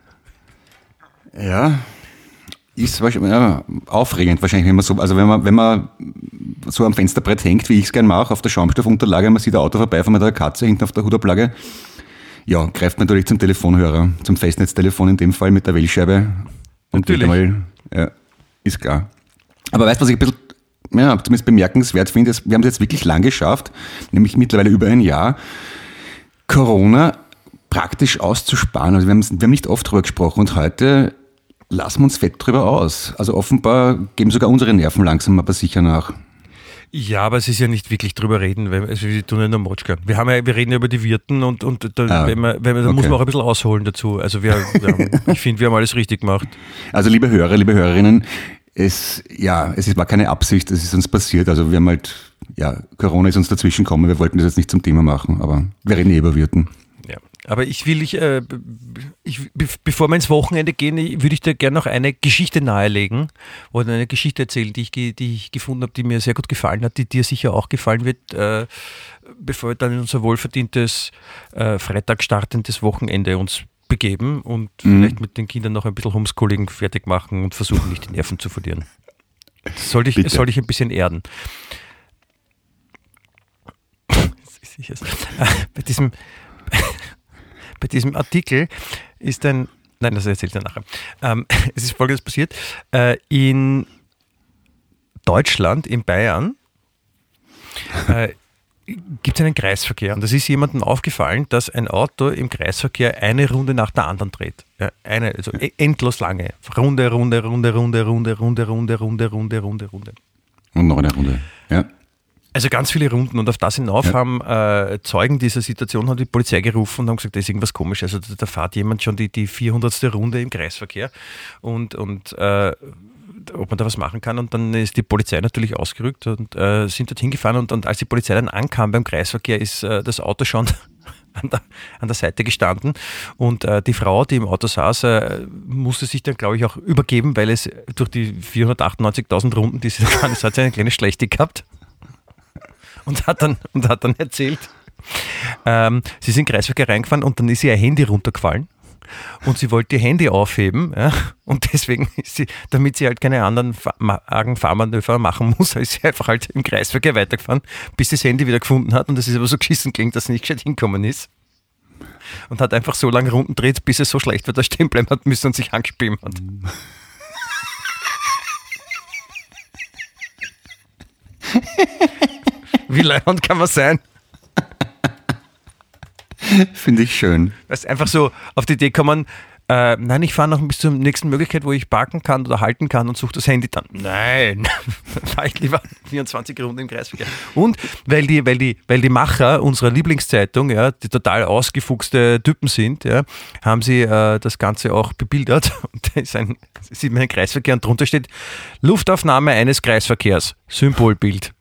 Ja. Ist wahrscheinlich, ja, aufregend wahrscheinlich, wenn man so, also wenn man, wenn man so am Fensterbrett hängt, wie ich es gerne mache, auf der Schaumstoffunterlage, man sieht ein Auto vorbeifahren mit einer Katze hinten auf der Hudablage, ja, greift man natürlich zum Telefonhörer, zum Festnetztelefon in dem Fall mit der Wählscheibe. Und wieder mal, ja, ist klar. Aber weißt du, was ich ein bisschen, ja, zumindest bemerkenswert finde, ist, wir haben es jetzt wirklich lang geschafft, nämlich mittlerweile über ein Jahr, Corona praktisch auszusparen. Also wir haben, wir haben nicht oft drüber gesprochen und heute lassen wir uns fett drüber aus. Also offenbar geben sogar unsere Nerven langsam aber sicher nach. Ja, aber es ist ja nicht wirklich drüber reden, weil also wir tun ja nur Motschka. Wir haben ja, wir reden ja über die Wirten und, und da, ah, wenn man, wenn man, da okay. muss man auch ein bisschen ausholen dazu. Also wir, wir haben, ich finde, wir haben alles richtig gemacht. Also liebe Hörer, liebe Hörerinnen, es, ja, es war keine Absicht, es ist uns passiert. Also wir haben halt, ja, Corona ist uns dazwischen gekommen, wir wollten das jetzt nicht zum Thema machen, aber wir reden eh über Wirten. Ja, aber ich will, ich, äh, ich, bevor wir ins Wochenende gehen, würde ich dir gerne noch eine Geschichte nahelegen oder eine Geschichte erzählen, die ich, die ich gefunden habe, die mir sehr gut gefallen hat, die dir sicher auch gefallen wird, äh, bevor wir dann in unser wohlverdientes äh, Freitag startendes Wochenende uns begeben und mhm. vielleicht mit den Kindern noch ein bisschen Homeschooling fertig machen und versuchen, nicht die Nerven zu verlieren. Das sollte ich, soll ich ein bisschen erden. Bei diesem Bei diesem Artikel ist ein, nein, das erzählt er nachher. Ähm, es ist Folgendes passiert. Äh, in Deutschland, in Bayern, äh, gibt es einen Kreisverkehr. Und es ist jemandem aufgefallen, dass ein Auto im Kreisverkehr eine Runde nach der anderen dreht. Ja, eine, also endlos lange. Runde, Runde, Runde, Runde, Runde, Runde, Runde, Runde, Runde, Runde, Runde. Und noch eine Runde, ja. Also ganz viele Runden und auf das hinauf ja. haben äh, Zeugen dieser Situation haben die Polizei gerufen und haben gesagt, da ist irgendwas komisch. Also da, da fährt jemand schon die, die vierhundertste Runde im Kreisverkehr und, und äh, ob man da was machen kann. Und dann ist die Polizei natürlich ausgerückt und äh, sind dort hingefahren und, und als die Polizei dann ankam beim Kreisverkehr, ist äh, das Auto schon an der, an der Seite gestanden und äh, die Frau, die im Auto saß, äh, musste sich dann, glaube ich, auch übergeben, weil es durch die vierhundertachtundneunzigtausend Runden, die sie da gefahren ist, hat sie eine kleine Schlechte gehabt. Und hat dann, und hat dann erzählt, ähm, sie sind in den Kreisverkehr reingefahren und dann ist ihr Handy runtergefallen und sie wollte ihr Handy aufheben, ja, und deswegen ist sie, damit sie halt keine anderen argen Fahrmanöver machen muss, ist sie einfach halt im Kreisverkehr weitergefahren, bis sie das Handy wieder gefunden hat und das ist aber so geschissen klingt, dass sie nicht gescheit hinkommen ist und hat einfach so lange Runden gedreht, bis es so schlecht wird, dass stehen bleiben hat müssen und sich angespielt hat. Wie leibend kann man sein? Finde ich schön. Weißt, einfach so auf die Idee kommen, äh, nein, ich fahre noch bis zur nächsten Möglichkeit, wo ich parken kann oder halten kann und suche das Handy dann. Nein, dann fahre ich lieber vierundzwanzig Runden im Kreisverkehr. Und weil die, weil die, weil die Macher unserer Lieblingszeitung, ja, die total ausgefuchste Typen sind, ja, haben sie äh, das Ganze auch bebildert. Und da ist ein, sieht man einen Kreisverkehr und drunter steht Luftaufnahme eines Kreisverkehrs, Symbolbild.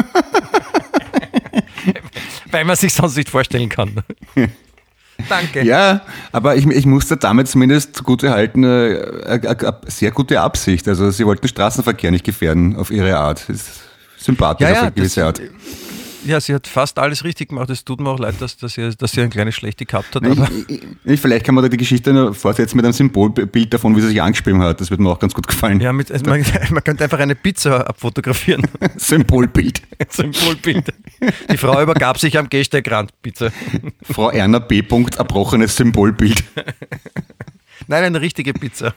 Weil man sich sonst nicht vorstellen kann. Danke. Ja, aber ich, ich musste damit zumindest zugute halten, äh, eine, eine sehr gute Absicht. Also sie wollten den Straßenverkehr nicht gefährden auf ihre Art. Das ist sympathisch ja, auf ja, eine gewisse Art. Ja, sie hat fast alles richtig gemacht. Es tut mir auch leid, dass, dass, sie, dass sie ein kleines Schlechte gehabt hat. Aber ich, ich, vielleicht kann man da die Geschichte noch fortsetzen mit einem Symbolbild davon, wie sie sich angespielt hat. Das wird mir auch ganz gut gefallen. Ja, mit, also man, man könnte einfach eine Pizza abfotografieren. Symbolbild. Symbolbild. Die Frau übergab sich am Gehsteigrand, bitte. Frau Erna B. erbrochenes Symbolbild. Nein, eine richtige Pizza.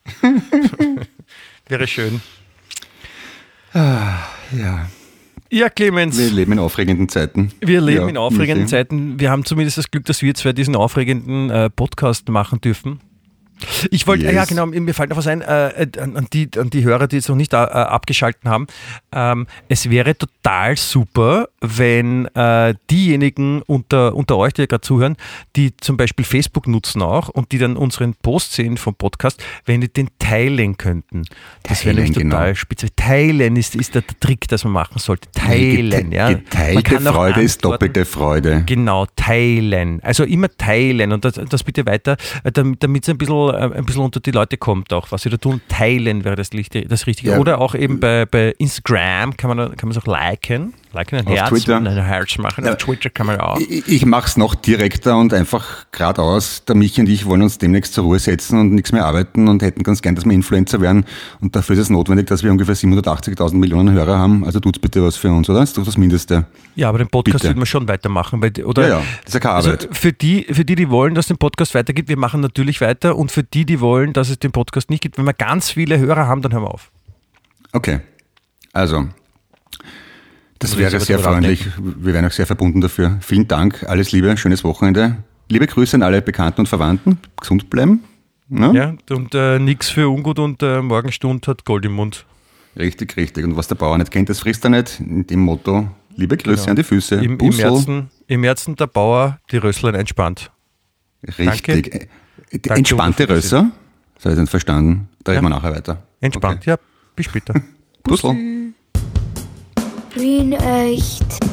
Wäre schön. Ah, ja. Ja, Clemens. Wir leben in aufregenden Zeiten. Wir leben ja, in aufregenden Zeiten. Wir haben zumindest das Glück, dass wir zwei diesen aufregenden äh, Podcast machen dürfen. Ich wollte, yes. ja genau, mir fällt noch was ein, äh, an, die, an die Hörer, die jetzt noch nicht äh, abgeschalten haben. Ähm, es wäre total super, wenn äh, diejenigen unter, unter euch, die ja gerade zuhören, die zum Beispiel Facebook nutzen auch und die dann unseren Post sehen vom Podcast, wenn die den teilen könnten. Das wäre nämlich total genau. speziell. Teilen ist, ist der Trick, das man machen sollte. Teilen, Gete- ja. Geteilte Freude ist doppelte Freude. Genau, teilen. Also immer teilen und das, das bitte weiter, damit es ein bisschen ein bisschen unter die Leute kommt auch, was sie da tun. Teilen wäre das, das Richtige. Ja. Oder auch eben bei, bei Instagram kann man kann man es auch liken. Liken, ein auf Herz, Twitter. ein Herz machen. Ja. Auf Twitter kann man auch. Ich, ich mache es noch direkter und einfach geradeaus. Der Michi und ich wollen uns demnächst zur Ruhe setzen und nichts mehr arbeiten und hätten ganz gern, dass wir Influencer werden. Und dafür ist es notwendig, dass wir ungefähr siebenhundertachtzigtausend Millionen Hörer haben. Also tut's bitte was für uns, oder? Das ist doch das Mindeste. Ja, aber den Podcast wird man schon weitermachen. Weil, oder, ja, ja, das ist ja keine Arbeit. Also für, die, für die, die wollen, dass es den Podcast weitergibt, wir machen natürlich weiter. Und für die, die wollen, dass es den Podcast nicht gibt, wenn wir ganz viele Hörer haben, dann hören wir auf. Okay. Also, das wäre sehr freundlich. Wir wären auch sehr verbunden dafür. Vielen Dank, alles Liebe, schönes Wochenende. Liebe Grüße an alle Bekannten und Verwandten. Gesund bleiben. Ja, ja und äh, nichts für ungut und äh, Morgenstund hat Gold im Mund. Richtig, richtig. Und was der Bauer nicht kennt, das frisst er nicht. In dem Motto, liebe Grüße genau. an die Füße. Im, im, Herzen, Im Herzen der Bauer die Rösslein entspannt. Richtig. Danke. Entspannte Danke, Rösser? Das habe ich nicht verstanden. Da ja. reden wir nachher weiter. Entspannt, okay. Ja. Bis später. Puzzle. Wien echt.